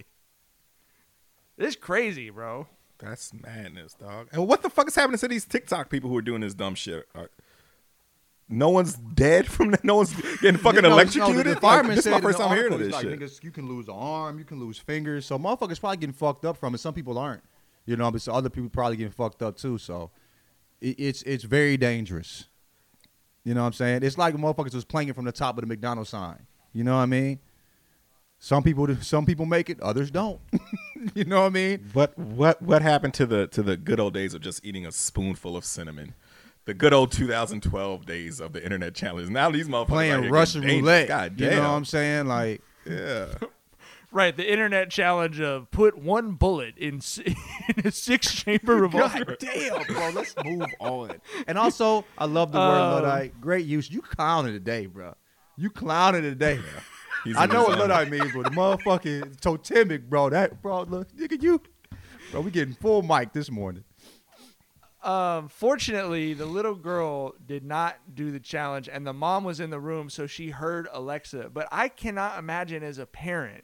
It's crazy, bro. That's madness, dog. And what the fuck is happening to these TikTok people who are doing this dumb shit? No one's dead from that. No one's getting fucking electrocuted. The Like, fireman this is my said in first the time hearing of article, this like, shit. niggas, you can lose an arm, you can lose fingers. So motherfuckers probably getting fucked up from it. Some people aren't. You know, but so other people probably getting fucked up too. So it's very dangerous. You know what I'm saying? It's like motherfuckers was playing it from the top of the McDonald's sign. You know what I mean? Some people make it, others don't. You know what I mean? What happened to the good old days of just eating a spoonful of cinnamon? The good old 2012 days of the internet challenge. Now these motherfuckers Playing out here Russian getting roulette. dangerous. God damn. You know what I'm saying? Like, Yeah. Right, the internet challenge of put one bullet in a 6-chamber revolver. God damn, bro. Let's move on. And also, I love the word Luddite. Great use. You clowning today, bro. You clowning today. He's I in know his what zone. Luddite means, but the motherfucking totemic, bro. That, bro, look, nigga, you. Bro, we getting full mic this morning. Fortunately, the little girl did not do the challenge, and the mom was in the room, so she heard Alexa. But I cannot imagine as a parent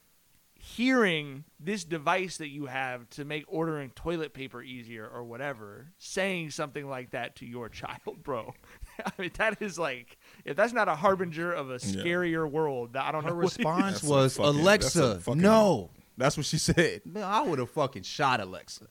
hearing this device that you have to make ordering toilet paper easier or whatever, saying something like that to your child, bro. I mean, that is like, if that's not a harbinger of a scarier world, I don't know. Her what it is. response That's was, some fucking- Alexa, that's some fucking- no. That's what she said. Man, I would have fucking shot Alexa.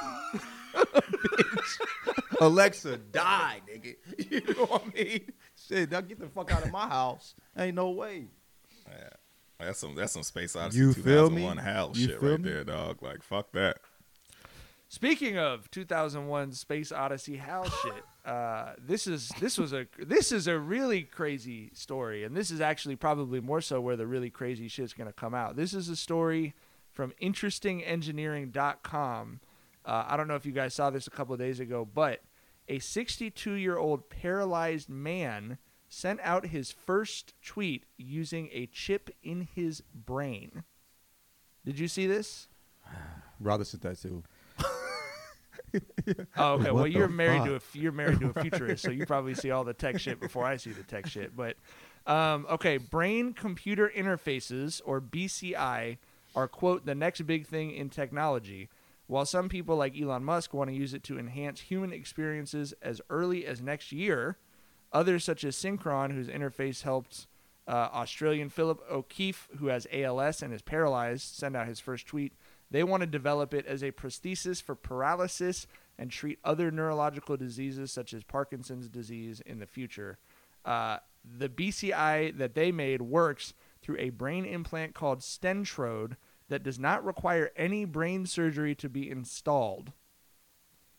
Bitch. Alexa, die, nigga. You know what I mean? Shit, now get the fuck out of my house. Ain't no way. Yeah. That's some Space Odyssey You feel me? 2001 Hal You shit feel right me? there, dog. Like, fuck that. Speaking of 2001 Space Odyssey HAL shit, this is a really crazy story, and this is actually probably more so where the really crazy shit's going to come out. This is a story from InterestingEngineering.com. I don't know if you guys saw this a couple of days ago, but a 62-year-old paralyzed man sent out his first tweet using a chip in his brain. Did you see this? Rather said that too. Oh, okay. What Well, the you're married fuck? to a futurist, so you probably see all the tech shit before I see the tech shit. But okay, brain-computer interfaces, or BCI, are quote the next big thing in technology. While some people like Elon Musk want to use it to enhance human experiences as early as next year, others such as Synchron, whose interface helped Australian Philip O'Keefe, who has ALS and is paralyzed, send out his first tweet. They want to develop it as a prosthesis for paralysis and treat other neurological diseases such as Parkinson's disease in the future. The BCI that they made works through a brain implant called Stentrode that does not require any brain surgery to be installed.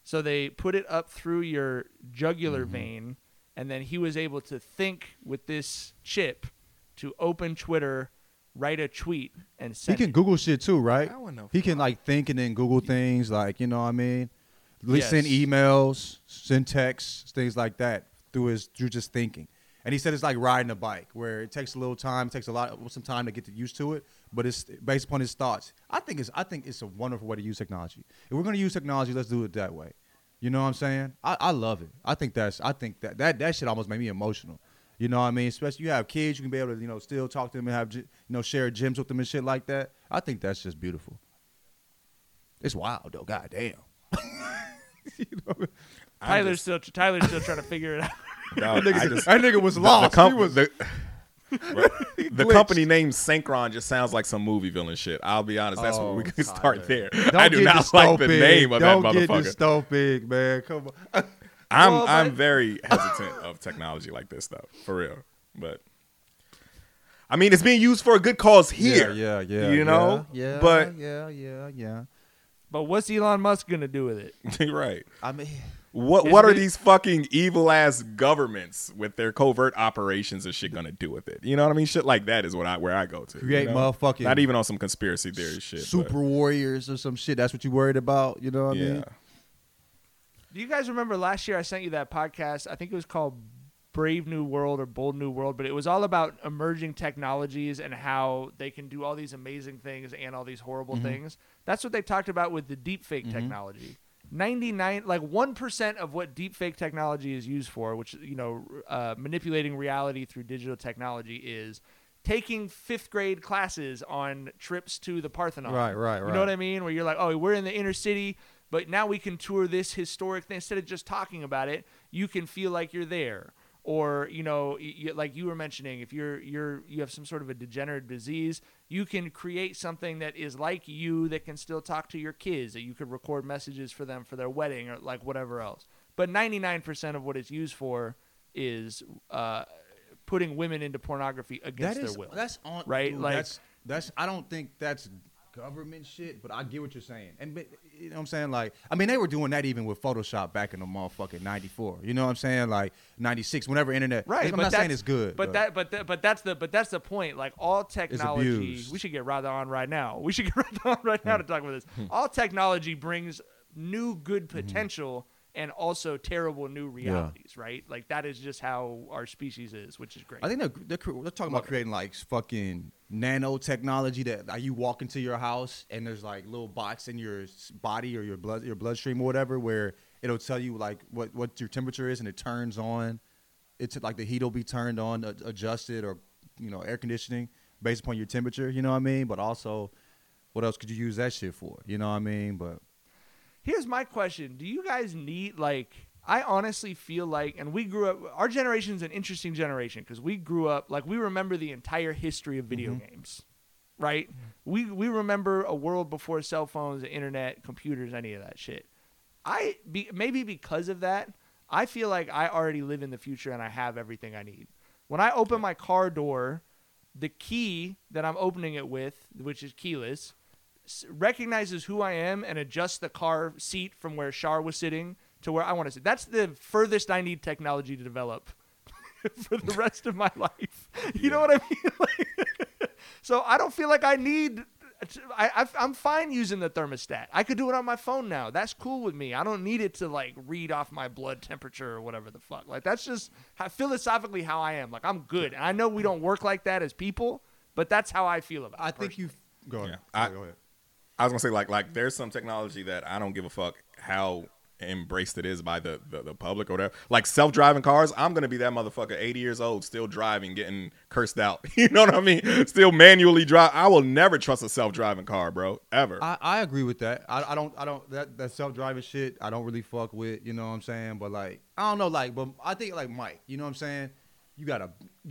So they put it up through your jugular vein, and then he was able to think with this chip to open Twitter, write a tweet, and send He can it. Google shit too, right? I wouldn't know. He can like think and then Google things, like, you know what I mean? Yes. Send emails, send texts, things like that through just thinking. And he said it's like riding a bike, where it takes a little time, it takes some time to get used to it, but it's based upon his thoughts. I think it's a wonderful way to use technology. If we're gonna use technology, let's do it that way. You know what I'm saying? I love it. I think that shit almost made me emotional. You know what I mean? Especially you have kids, you can be able to, you know, still talk to them and have, you know, share gyms with them and shit like that. I think that's just beautiful. It's wild though, goddamn. You know what I mean? Tyler's still trying to figure it out. Dog, That I nigga, just- that nigga was the lost. com- He was, the glitched. company name Synchron just sounds like some movie villain shit. I'll be honest. That's where we can start there. Don't I do get not like the dystopic. name of that Don't get motherfucker. dystopic, man. Come on. I'm very hesitant of technology like this though, for real. But I mean, it's being used for a good cause here. Yeah. You know? Yeah. But- Yeah. But what's Elon Musk gonna do with it? You're right. I mean, What are it- these fucking evil ass governments with their covert operations and shit gonna do with it? You know what I mean? Shit like that is where I go to. Create you know? motherfucking Not even on some conspiracy theory shit. super warriors or some shit. That's what you worried about. You know what But, I yeah. mean? Do you guys remember last year I sent you that podcast? I think it was called Brave New World or Bold New World, but it was all about emerging technologies and how they can do all these amazing things and all these horrible things. That's what they talked about with the deepfake technology. 1% of what deepfake technology is used for, which, you know, manipulating reality through digital technology, is taking 5th grade classes on trips to the Parthenon. Right. You know what I mean? Where you're like, oh, we're in the inner city, but now we can tour this historic thing. Instead of just talking about it, you can feel like you're there. Or, you know, like you were mentioning, if you have some sort of a degenerative disease, you can create something that is like you that can still talk to your kids, that you could record messages for them for their wedding or like whatever else. But 99% of what it's used for is putting women into pornography against their will. That's on right? dude, Like- that's. I don't think that's government shit, but I get what you're saying. And you know what I'm saying? Like, I mean, they were doing that even with Photoshop back in the motherfucking 94. You know what I'm saying? Like 96, whenever internet. Right, I'm not saying it's good. but that's the point. Like all technology, abused. we should get Radha on right now. We should get Radha on right now to talk about this. All technology brings new good potential and also terrible new realities, right? Like that is just how our species is, which is great. I think they're talking about creating like fucking nanotechnology that like, you walk into your house and there's like little box in your body or your bloodstream or whatever where it'll tell you like what your temperature is and it turns on. It's like the heat will be turned on, adjusted, or, you know, air conditioning based upon your temperature. You know what I mean? But also, what else could you use that shit for? You know what I mean? But Here's my question. Do you guys need, like, I honestly feel like, and we grew up, our generation's an interesting generation because we grew up, like, we remember the entire history of video games, right? We remember a world before cell phones, the internet, computers, any of that shit. Maybe because of that, I feel like I already live in the future and I have everything I need. When I open my car door, the key that I'm opening it with, which is keyless, recognizes who I am and adjusts the car seat from where Shar was sitting to where I want to sit. That's the furthest I need technology to develop for the rest of my life. You know what I mean? Like, so I don't feel like I need. I'm fine using the thermostat. I could do it on my phone now. That's cool with me. I don't need it to like read off my blood temperature or whatever the fuck. Like that's just philosophically how I am. Like I'm good. And I know we don't work like that as people, but that's how I feel about it. I think you go ahead. Yeah, Go ahead. I was gonna say like there's some technology that I don't give a fuck how embraced it is by the public or whatever. Like self-driving cars, I'm gonna be that motherfucker 80 years old still driving, getting cursed out. You know what I mean? Still manually drive. I will never trust a self-driving car, bro, ever. I agree with that. I don't that self-driving shit I don't really fuck with, you know what I'm saying? But like I don't know, like, but I think like Mike, you know what I'm saying? You got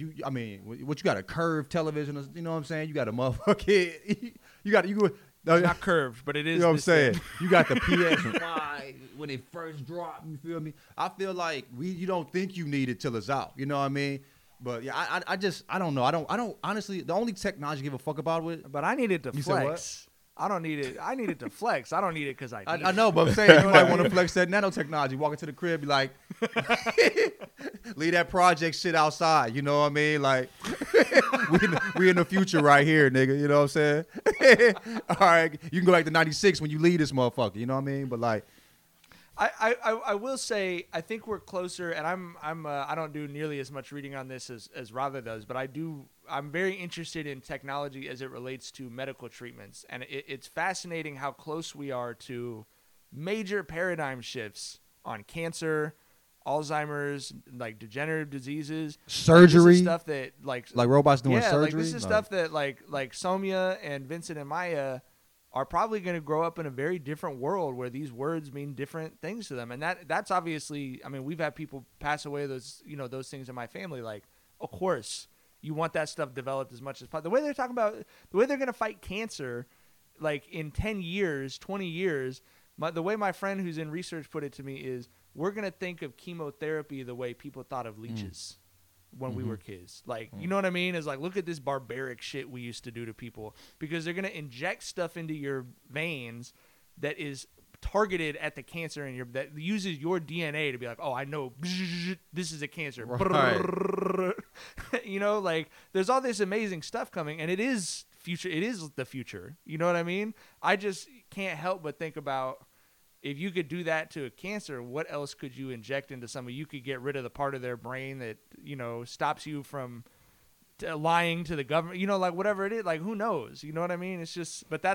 a curved television, you know what I'm saying? You got a motherfucker It's not curved, but it is. You know what I'm this saying? thing. You got the PS5 when it first dropped. You feel me? I feel like you don't think you need it till it's out. You know what I mean? But yeah, I don't know. I don't honestly. The only technology I give a fuck about with. But I need it to You said what? flex. I don't need it. I need it to flex. I don't need it because I need I know, but I'm saying you might want to flex that nanotechnology. Walk into the crib, be like, leave that project shit outside. You know what I mean? Like, we in the future right here, nigga. You know what I'm saying? All right, you can go back to '96 when you leave this motherfucker. You know what I mean? But like, I will say I think we're closer, and I don't do nearly as much reading on this as Radha does, but I'm very interested in technology as it relates to medical treatments, and it's fascinating how close we are to major paradigm shifts on cancer, Alzheimer's, like degenerative diseases, surgery, like, this is stuff that like robots doing surgery. Like this is stuff that like Soumya and Vincent and Maya are probably going to grow up in a very different world where these words mean different things to them. And that's obviously, I mean, we've had people pass away those things in my family. Like, of course, you want that stuff developed as much as possible. The way they're talking about, the way they're going to fight cancer, like in 10 years, 20 years, the way my friend who's in research put it to me is we're going to think of chemotherapy the way people thought of leeches. When we were kids. Like, you know what I mean? It's like, look at this barbaric shit we used to do to people, because they're going to inject stuff into your veins that is targeted at the cancer in that uses your DNA to be like, oh, I know this is a cancer. Right. You know, like there's all this amazing stuff coming, and it is the future. You know what I mean? I just can't help but think about, if you could do that to a cancer, what else could you inject into somebody? You could get rid of the part of their brain that, stops you from lying to the government, like whatever it is, like who knows? You know what I mean? It's just, but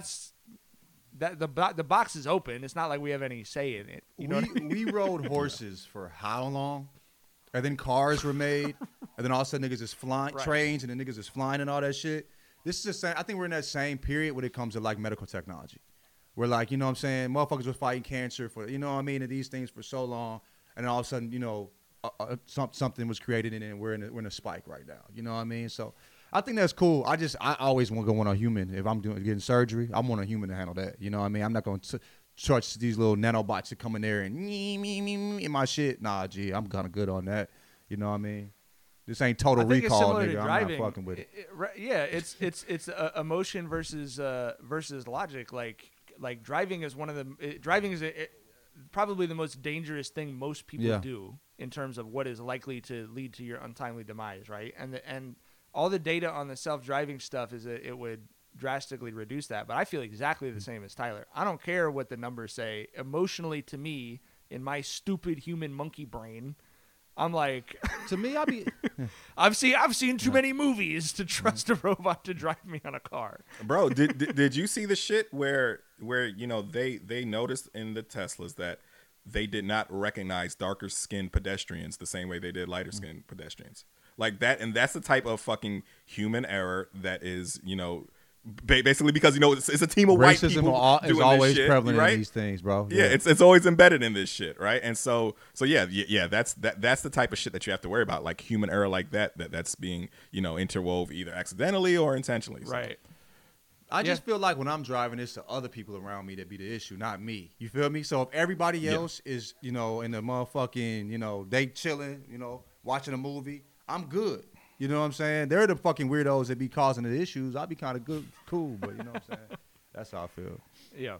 the box is open. It's not like we have any say in it. You know what I mean? We rode horses for how long? And then cars were made. And then all of a sudden niggas is flying, Right. trains, and then niggas is flying and all that shit. This is the same. I think we're in that same period when it comes to like medical technology. We're like, you know what I'm saying? Motherfuckers were fighting cancer for, you know what I mean, and these things for so long. And then all of a sudden, something was created, and then we're in a spike right now. You know what I mean? So I think that's cool. I always want to go on a human. If I'm getting surgery, I want a human to handle that. You know what I mean? I'm not going to trust these little nanobots to come in there and me in my shit. Nah, G, I'm kind of good on that. You know what I mean? This ain't Total I think it's Recall, similar nigga. to I'm driving. not fucking with it. Yeah, it's emotion versus logic. Like driving is probably the most dangerous thing most people do in terms of what is likely to lead to your untimely demise, right? And all the data on the self-driving stuff is that it would drastically reduce that. But I feel exactly the same as Tyler. I don't care what the numbers say. Emotionally, to me, in my stupid human monkey brain, I'm like, To me, I've seen too many movies to trust a robot to drive me on a car. Bro, did you see the shit where they noticed in the Teslas that they did not recognize darker skinned pedestrians the same way they did lighter skinned pedestrians? Like that, and that's the type of fucking human error that is, basically because it's a team of white people racism is doing always this shit, prevalent right? in these things, bro. Yeah, it's always embedded in this shit, right? And so yeah, that's the type of shit that you have to worry about, like human error like that's being interwove either accidentally or intentionally. So. Right. I just feel like when I'm driving, it's the other people around me that be the issue, not me. You feel me? So if everybody else is, in the motherfucking, they chilling, watching a movie, I'm good. You know what I'm saying? They're the fucking weirdos that be causing the issues. I'll be kind of cool, but you know what I'm saying? That's how I feel. Yeah.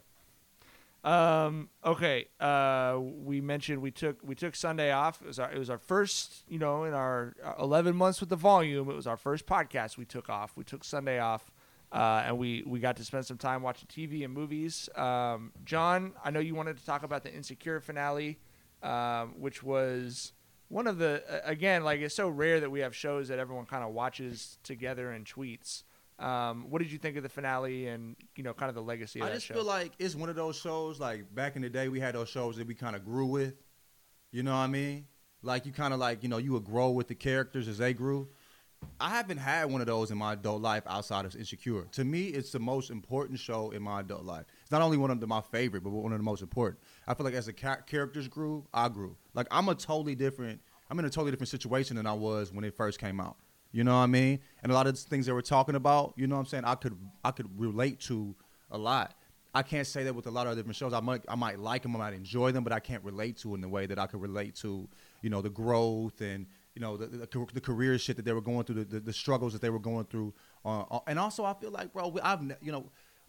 Okay. We mentioned we took Sunday off. It was our first, in our 11 months with the volume. It was our first podcast we took off. We took Sunday off, and we got to spend some time watching TV and movies. John, I know you wanted to talk about the Insecure finale, which was one of the again, like it's so rare that we have shows that everyone kind of watches together and tweets. What did you think of the finale and, kind of the legacy of that show? I just feel like it's one of those shows, like back in the day, we had those shows that we kind of grew with. You know what I mean? Like you kind of like, you would grow with the characters as they grew. I haven't had one of those in my adult life outside of Insecure. To me, it's the most important show in my adult life. It's not only one of my favorite, but one of the most important. I feel like as the characters grew, I grew. Like I'm in a totally different situation than I was when it first came out. You know what I mean? And a lot of the things they were talking about, you know what I'm saying, I could relate to a lot. I can't say that with a lot of different shows. I might like them, I might enjoy them, but I can't relate to in the way that I could relate to, the growth and, the career shit that they were going through, the struggles that they were going through. And also I feel like, bro,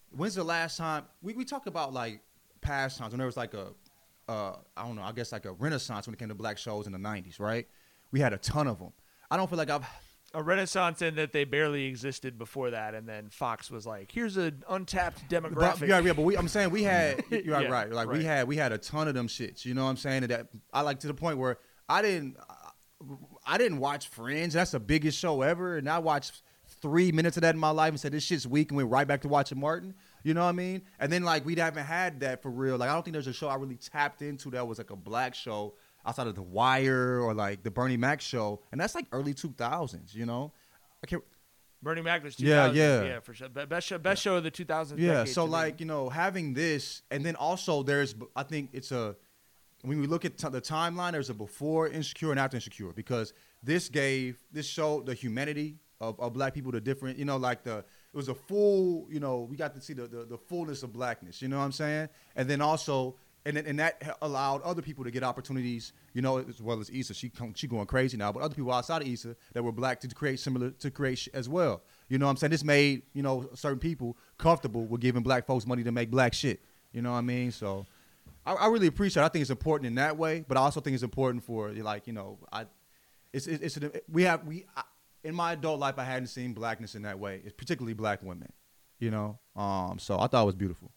when's the last time we talk about like past times when there was like a I don't know, I guess like a renaissance when it came to black shows in the 90s, right? We had a ton of them. I don't feel like I've a renaissance in that they barely existed before that, and then Fox was like, "Here's an untapped demographic." But I'm saying we had. You're Yeah, right. Like right. we had a ton of them shits. You know what I'm saying? And that I like to the point where I didn't watch Friends. That's the biggest show ever, and I watched 3 minutes of that in my life and said this shit's weak, and went right back to watching Martin. You know what I mean? And then like we haven't had that for real. Like I don't think there's a show I really tapped into that was like a black show outside of The Wire or like the Bernie Mac show, and that's like early 2000s. You know, I can't. Bernie Mac was 2000. Yeah. For sure. Best show of the 2000s. Yeah, decade so to me. like, you know, having this, and then also there's, I think it's when we look at the timeline, there's a before Insecure and after Insecure, because this showed the humanity of black people, the different, you know, like it was a full, you know, we got to see the fullness of blackness, you know what I'm saying? And then also, and that allowed other people to get opportunities, you know, as well as Issa. She going crazy now, but other people outside of Issa that were black to create as well. You know what I'm saying? This made, you know, certain people comfortable with giving black folks money to make black shit. You know what I mean? So I really appreciate it. I think it's important in that way, but I also think it's important for, like, you know, in my adult life, I hadn't seen blackness in that way, particularly black women, you know? So I thought it was beautiful.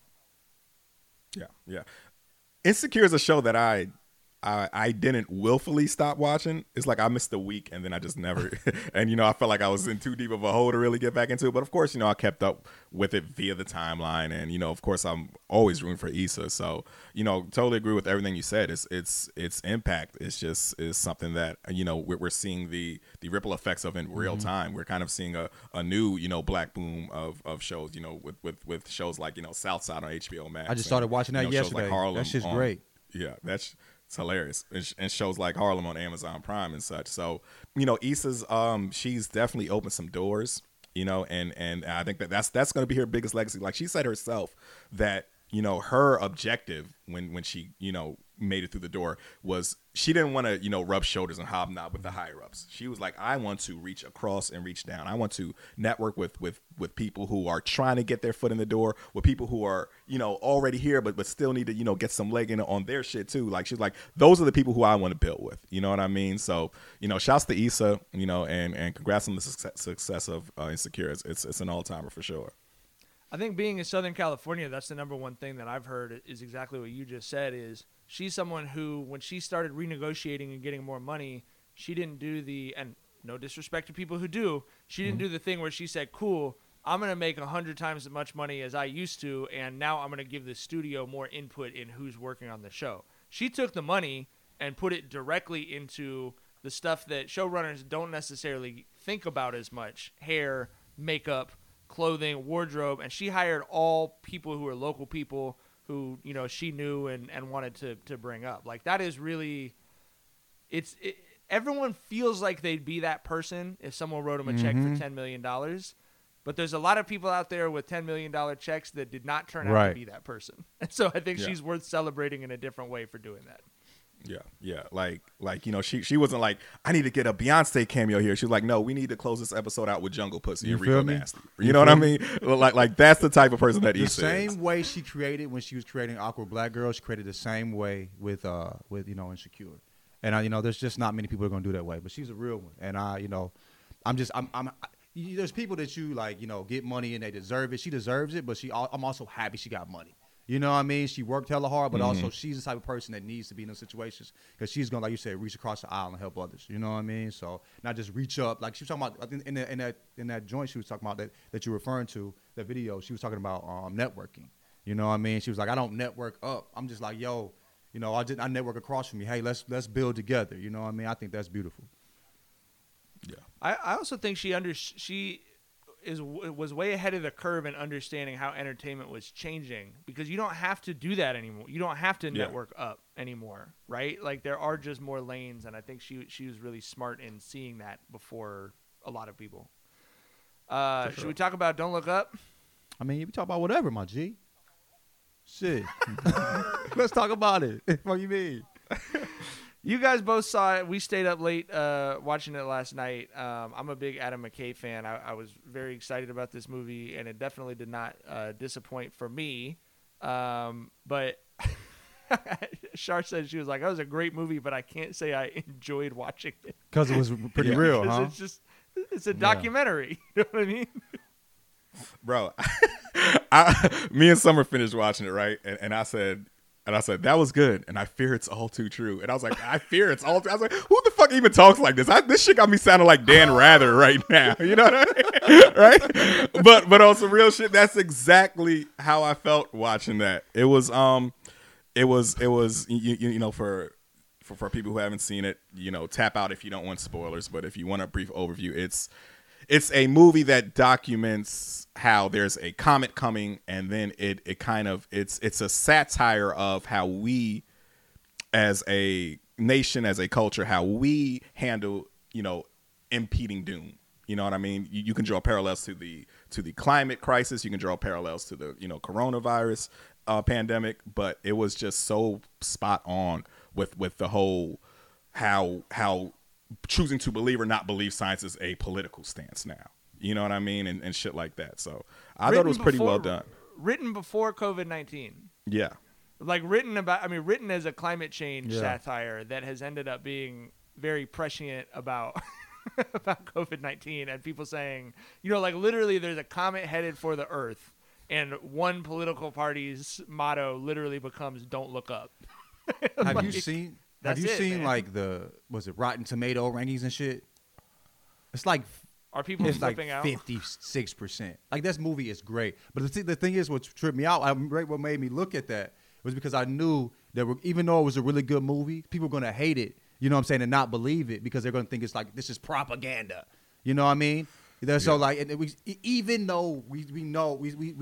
Yeah. Insecure is a show that I didn't willfully stop watching. It's like I missed a week and then I just never, and you know, I felt like I was in too deep of a hole to really get back into it. But of course, you know, I kept up with it via the timeline, and you know, of course, I'm always rooting for Issa. So you know, totally agree with everything you said. It's impact. Is something that, you know, we're seeing the ripple effects of in real time. We're kind of seeing a new, you know, black boom of shows. You know, with shows like, you know, Southside on HBO Max. I just started watching that yesterday. Like Harlem that shit's great. Yeah, it's hilarious. And shows like Harlem on Amazon Prime and such. So, you know, Issa's she's definitely opened some doors, you know, and I think that's going to be her biggest legacy. Like she said herself that, you know, her objective when she, you know, made it through the door was she didn't want to, you know, rub shoulders and hobnob with the higher ups. She was like, I want to reach across and reach down. I want to network with people who are trying to get their foot in the door, with people who are, you know, already here but still need to, you know, get some leg in on their shit too. Like she's like, those are the people who I want to build with. You know what I mean? So, you know, shouts to Issa, you know, and congrats on the success of Insecure. It's an all-timer for sure. I think being in Southern California, that's the number one thing that I've heard is exactly what you just said. Is she's someone who, when she started renegotiating and getting more money, she didn't do and no disrespect to people who do, she didn't do the thing where she said, cool, I'm going to make 100 times as much money as I used to, and now I'm going to give the studio more input in who's working on the show. She took the money and put it directly into the stuff that showrunners don't necessarily think about as much: hair, makeup, clothing, wardrobe, and she hired all people who are local people who, you know, she knew and wanted to bring up. Like, that is really, everyone feels like they'd be that person if someone wrote them a check for $10 million. But there's a lot of people out there with $10 million checks that did not turn out to be that person. And so I think she's worth celebrating in a different way for doing that. Yeah. Like, you know, she wasn't like, I need to get a Beyonce cameo here. She was like, no, we need to close this episode out with Jungle Pussy and Rico Nasty. You know what I mean? Like that's the type of person that Issa is. The same way she created when she was creating Awkward Black Girl, she created the same way with you know, Insecure. And you know, there's just not many people who are gonna do that way. But she's a real one. And you know, there's people that you like, you know, get money and they deserve it. She deserves it, but I'm also happy she got money. You know what I mean? She worked hella hard, but also she's the type of person that needs to be in those situations because she's going to, like you said, reach across the aisle and help others. You know what I mean? So not just reach up. Like she was talking about in that joint she was talking about that you're referring to, that video, she was talking about networking. You know what I mean? She was like, I don't network up. I'm just like, yo, you know, I network across from you. Hey, let's build together. You know what I mean? I think that's beautiful. Yeah. I also think she was way ahead of the curve in understanding how entertainment was changing, because you don't have to do that anymore. You don't have to network up anymore, right? Like there are just more lanes, and I think she was really smart in seeing that before a lot of people. Sure. Should we talk about Don't Look Up? I mean, you can talk about whatever, my G. Shit. Let's talk about it. What do you mean? You guys both saw it. We stayed up late watching it last night. I'm a big Adam McKay fan. I was very excited about this movie, and it definitely did not disappoint for me. But Shar said she was like, "That was a great movie, but I can't say I enjoyed watching it Because it was pretty real, huh? It's a documentary." You know what I mean? Bro, me and Summer finished watching it, right? And I said, that was good, and I fear it's all too true. And I was like, I fear it's all true. I was like, who the fuck even talks like this? This shit got me sounding like Dan Rather right now. You know what I mean? Right? But on some real shit, that's exactly how I felt watching that. It was you know, for people who haven't seen it, you know, tap out if you don't want spoilers. But if you want a brief overview, it's a movie that documents how there's a comet coming, and then it kind of it's a satire of how we as a nation, as a culture, how we handle, you know, impeding doom. You know what I mean? You can draw parallels to the climate crisis. You can draw parallels to the, you know, coronavirus pandemic, but it was just so spot on with the whole how choosing to believe or not believe science is a political stance now. You know what I mean? And shit like that. So I thought it was pretty well done. Written before COVID-19. Yeah. Like written as a climate change satire that has ended up being very prescient about about COVID-19, and people saying, you know, like literally there's a comet headed for the Earth, and one political party's motto literally becomes "Don't look up." Have Like, you seen man. like was it Rotten Tomato rankings and shit? It's like Are people it's like flipping out? 56%. Like, this movie is great, but the thing is, what tripped me out, what made me look at that was because I knew that even though it was a really good movie, people were gonna hate it. You know what I'm saying, and not believe it because they're gonna think it's like this is propaganda. You know what I mean? So like, even though we know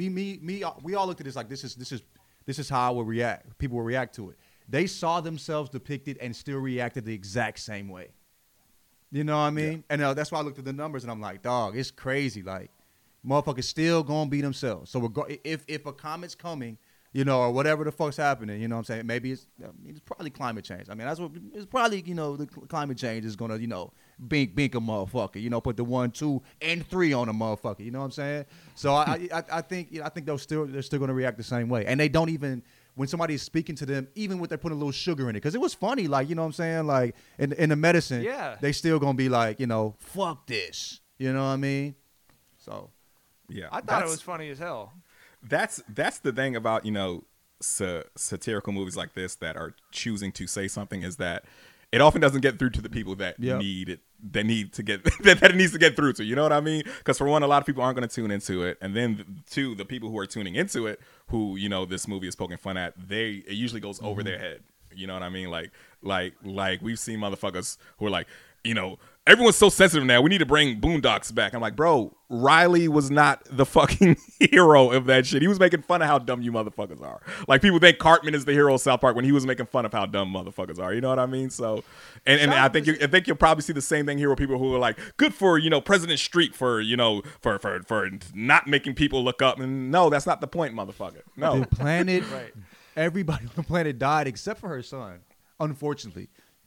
we all looked at this like this is how I would react. People will react to it. They saw themselves depicted and still reacted the exact same way. You know what I mean? Yeah. And that's why I looked at the numbers and I'm like, dog, it's crazy. Like, motherfuckers still gonna be themselves. So if a comet's coming, you know, or whatever the fuck's happening, you know what I'm saying? Maybe it's probably climate change. I mean, it's probably, you know, the climate change is gonna, you know, bink a motherfucker, you know, put the 1, 2, and 3 on a motherfucker. You know what I'm saying? So I think they're still gonna react the same way, and they don't even. When somebody is speaking to them, even when they're putting a little sugar in it, because it was funny, like, you know what I'm saying, like in the medicine, they still gonna be like, you know, fuck this, you know what I mean? So, yeah, I thought it was funny as hell. That's the thing about, you know, satirical movies like this that are choosing to say something, is that it often doesn't get through to the people that need it. That need to get that it needs to get through to. You know what I mean? Because for one, a lot of people aren't going to tune into it, and then two, the people who are tuning into it, who, you know, this movie is poking fun at, it usually goes over their head. You know what I mean? Like we've seen motherfuckers who are like, you know, everyone's so sensitive now, we need to bring Boondocks back. I'm like, bro, Riley was not the fucking hero of that shit. He was making fun of how dumb you motherfuckers are. Like, people think Cartman is the hero of South Park when he was making fun of how dumb motherfuckers are. You know what I mean? So, and I think you'll probably see the same thing here with people who are like, good for, you know, President Street for, you know, for not making people look up. And no, that's not the point, motherfucker. No. The planet, everybody on the planet died except for her son, unfortunately.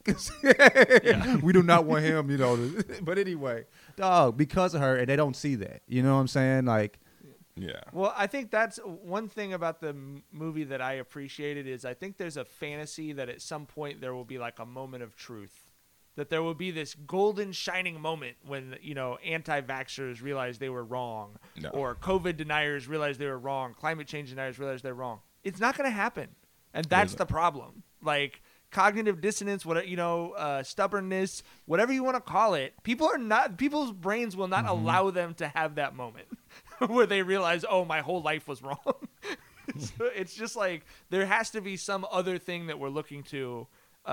We do not want him, you know. But anyway, dog, because of her, and they don't see that. You know what I'm saying? Like, yeah. Well, I think that's one thing about the movie that I appreciated is I think there's a fantasy that at some point there will be like a moment of truth, that there will be this golden shining moment when, you know, anti-vaxxers realize they were wrong, or COVID deniers realize they were wrong, climate change deniers realize they're wrong. It's not going to happen, and that's the problem. Like, cognitive dissonance, stubbornness, whatever you want to call it, people's brains will not allow them to have that moment where they realize, oh, my whole life was wrong. So it's just like there has to be some other thing that we're looking to,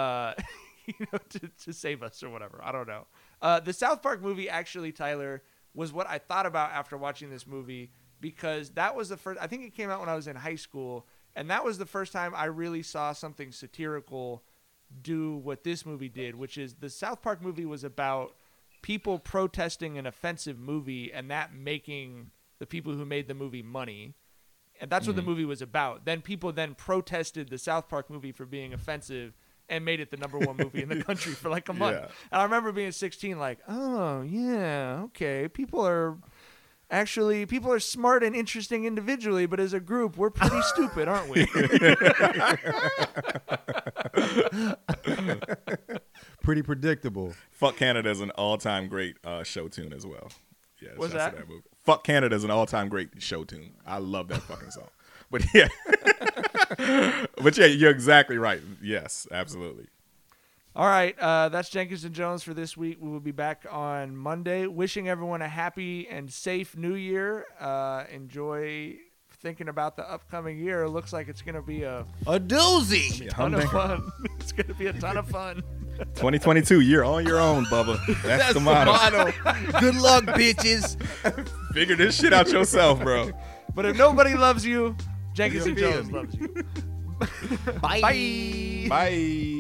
to save us or whatever. I don't know. The South Park movie, actually, Tyler, was what I thought about after watching this movie, because that was the first. I think it came out when I was in high school, and that was the first time I really saw something satirical do what this movie did, which is the South Park movie was about people protesting an offensive movie and that making the people who made the movie money. And that's what the movie was about. Then people protested the South Park movie for being offensive, and made it the #1 movie in the country for like a month. Yeah. And I remember being 16, like, oh yeah, okay, people are smart and interesting individually, but as a group, we're pretty stupid, aren't we? Pretty predictable. Fuck Canada is an all-time great show tune as well. Yeah, What's shouts to that? movie. Fuck Canada is an all-time great show tune. I love that fucking song. But yeah, but yeah, you're exactly right. Yes, absolutely. All right, that's Jenkins and Jones for this week. We will be back on Monday. Wishing everyone a happy and safe New Year. Enjoy thinking about the upcoming year. It looks like it's going to be a doozy. ton of fun. It's going to be a ton of fun. 2022, you're on your own, Bubba. That's the motto. Good luck, bitches. Figure this shit out yourself, bro. But if nobody loves you, Jenkins and Feel Jones me. loves you. Bye. Bye. Bye.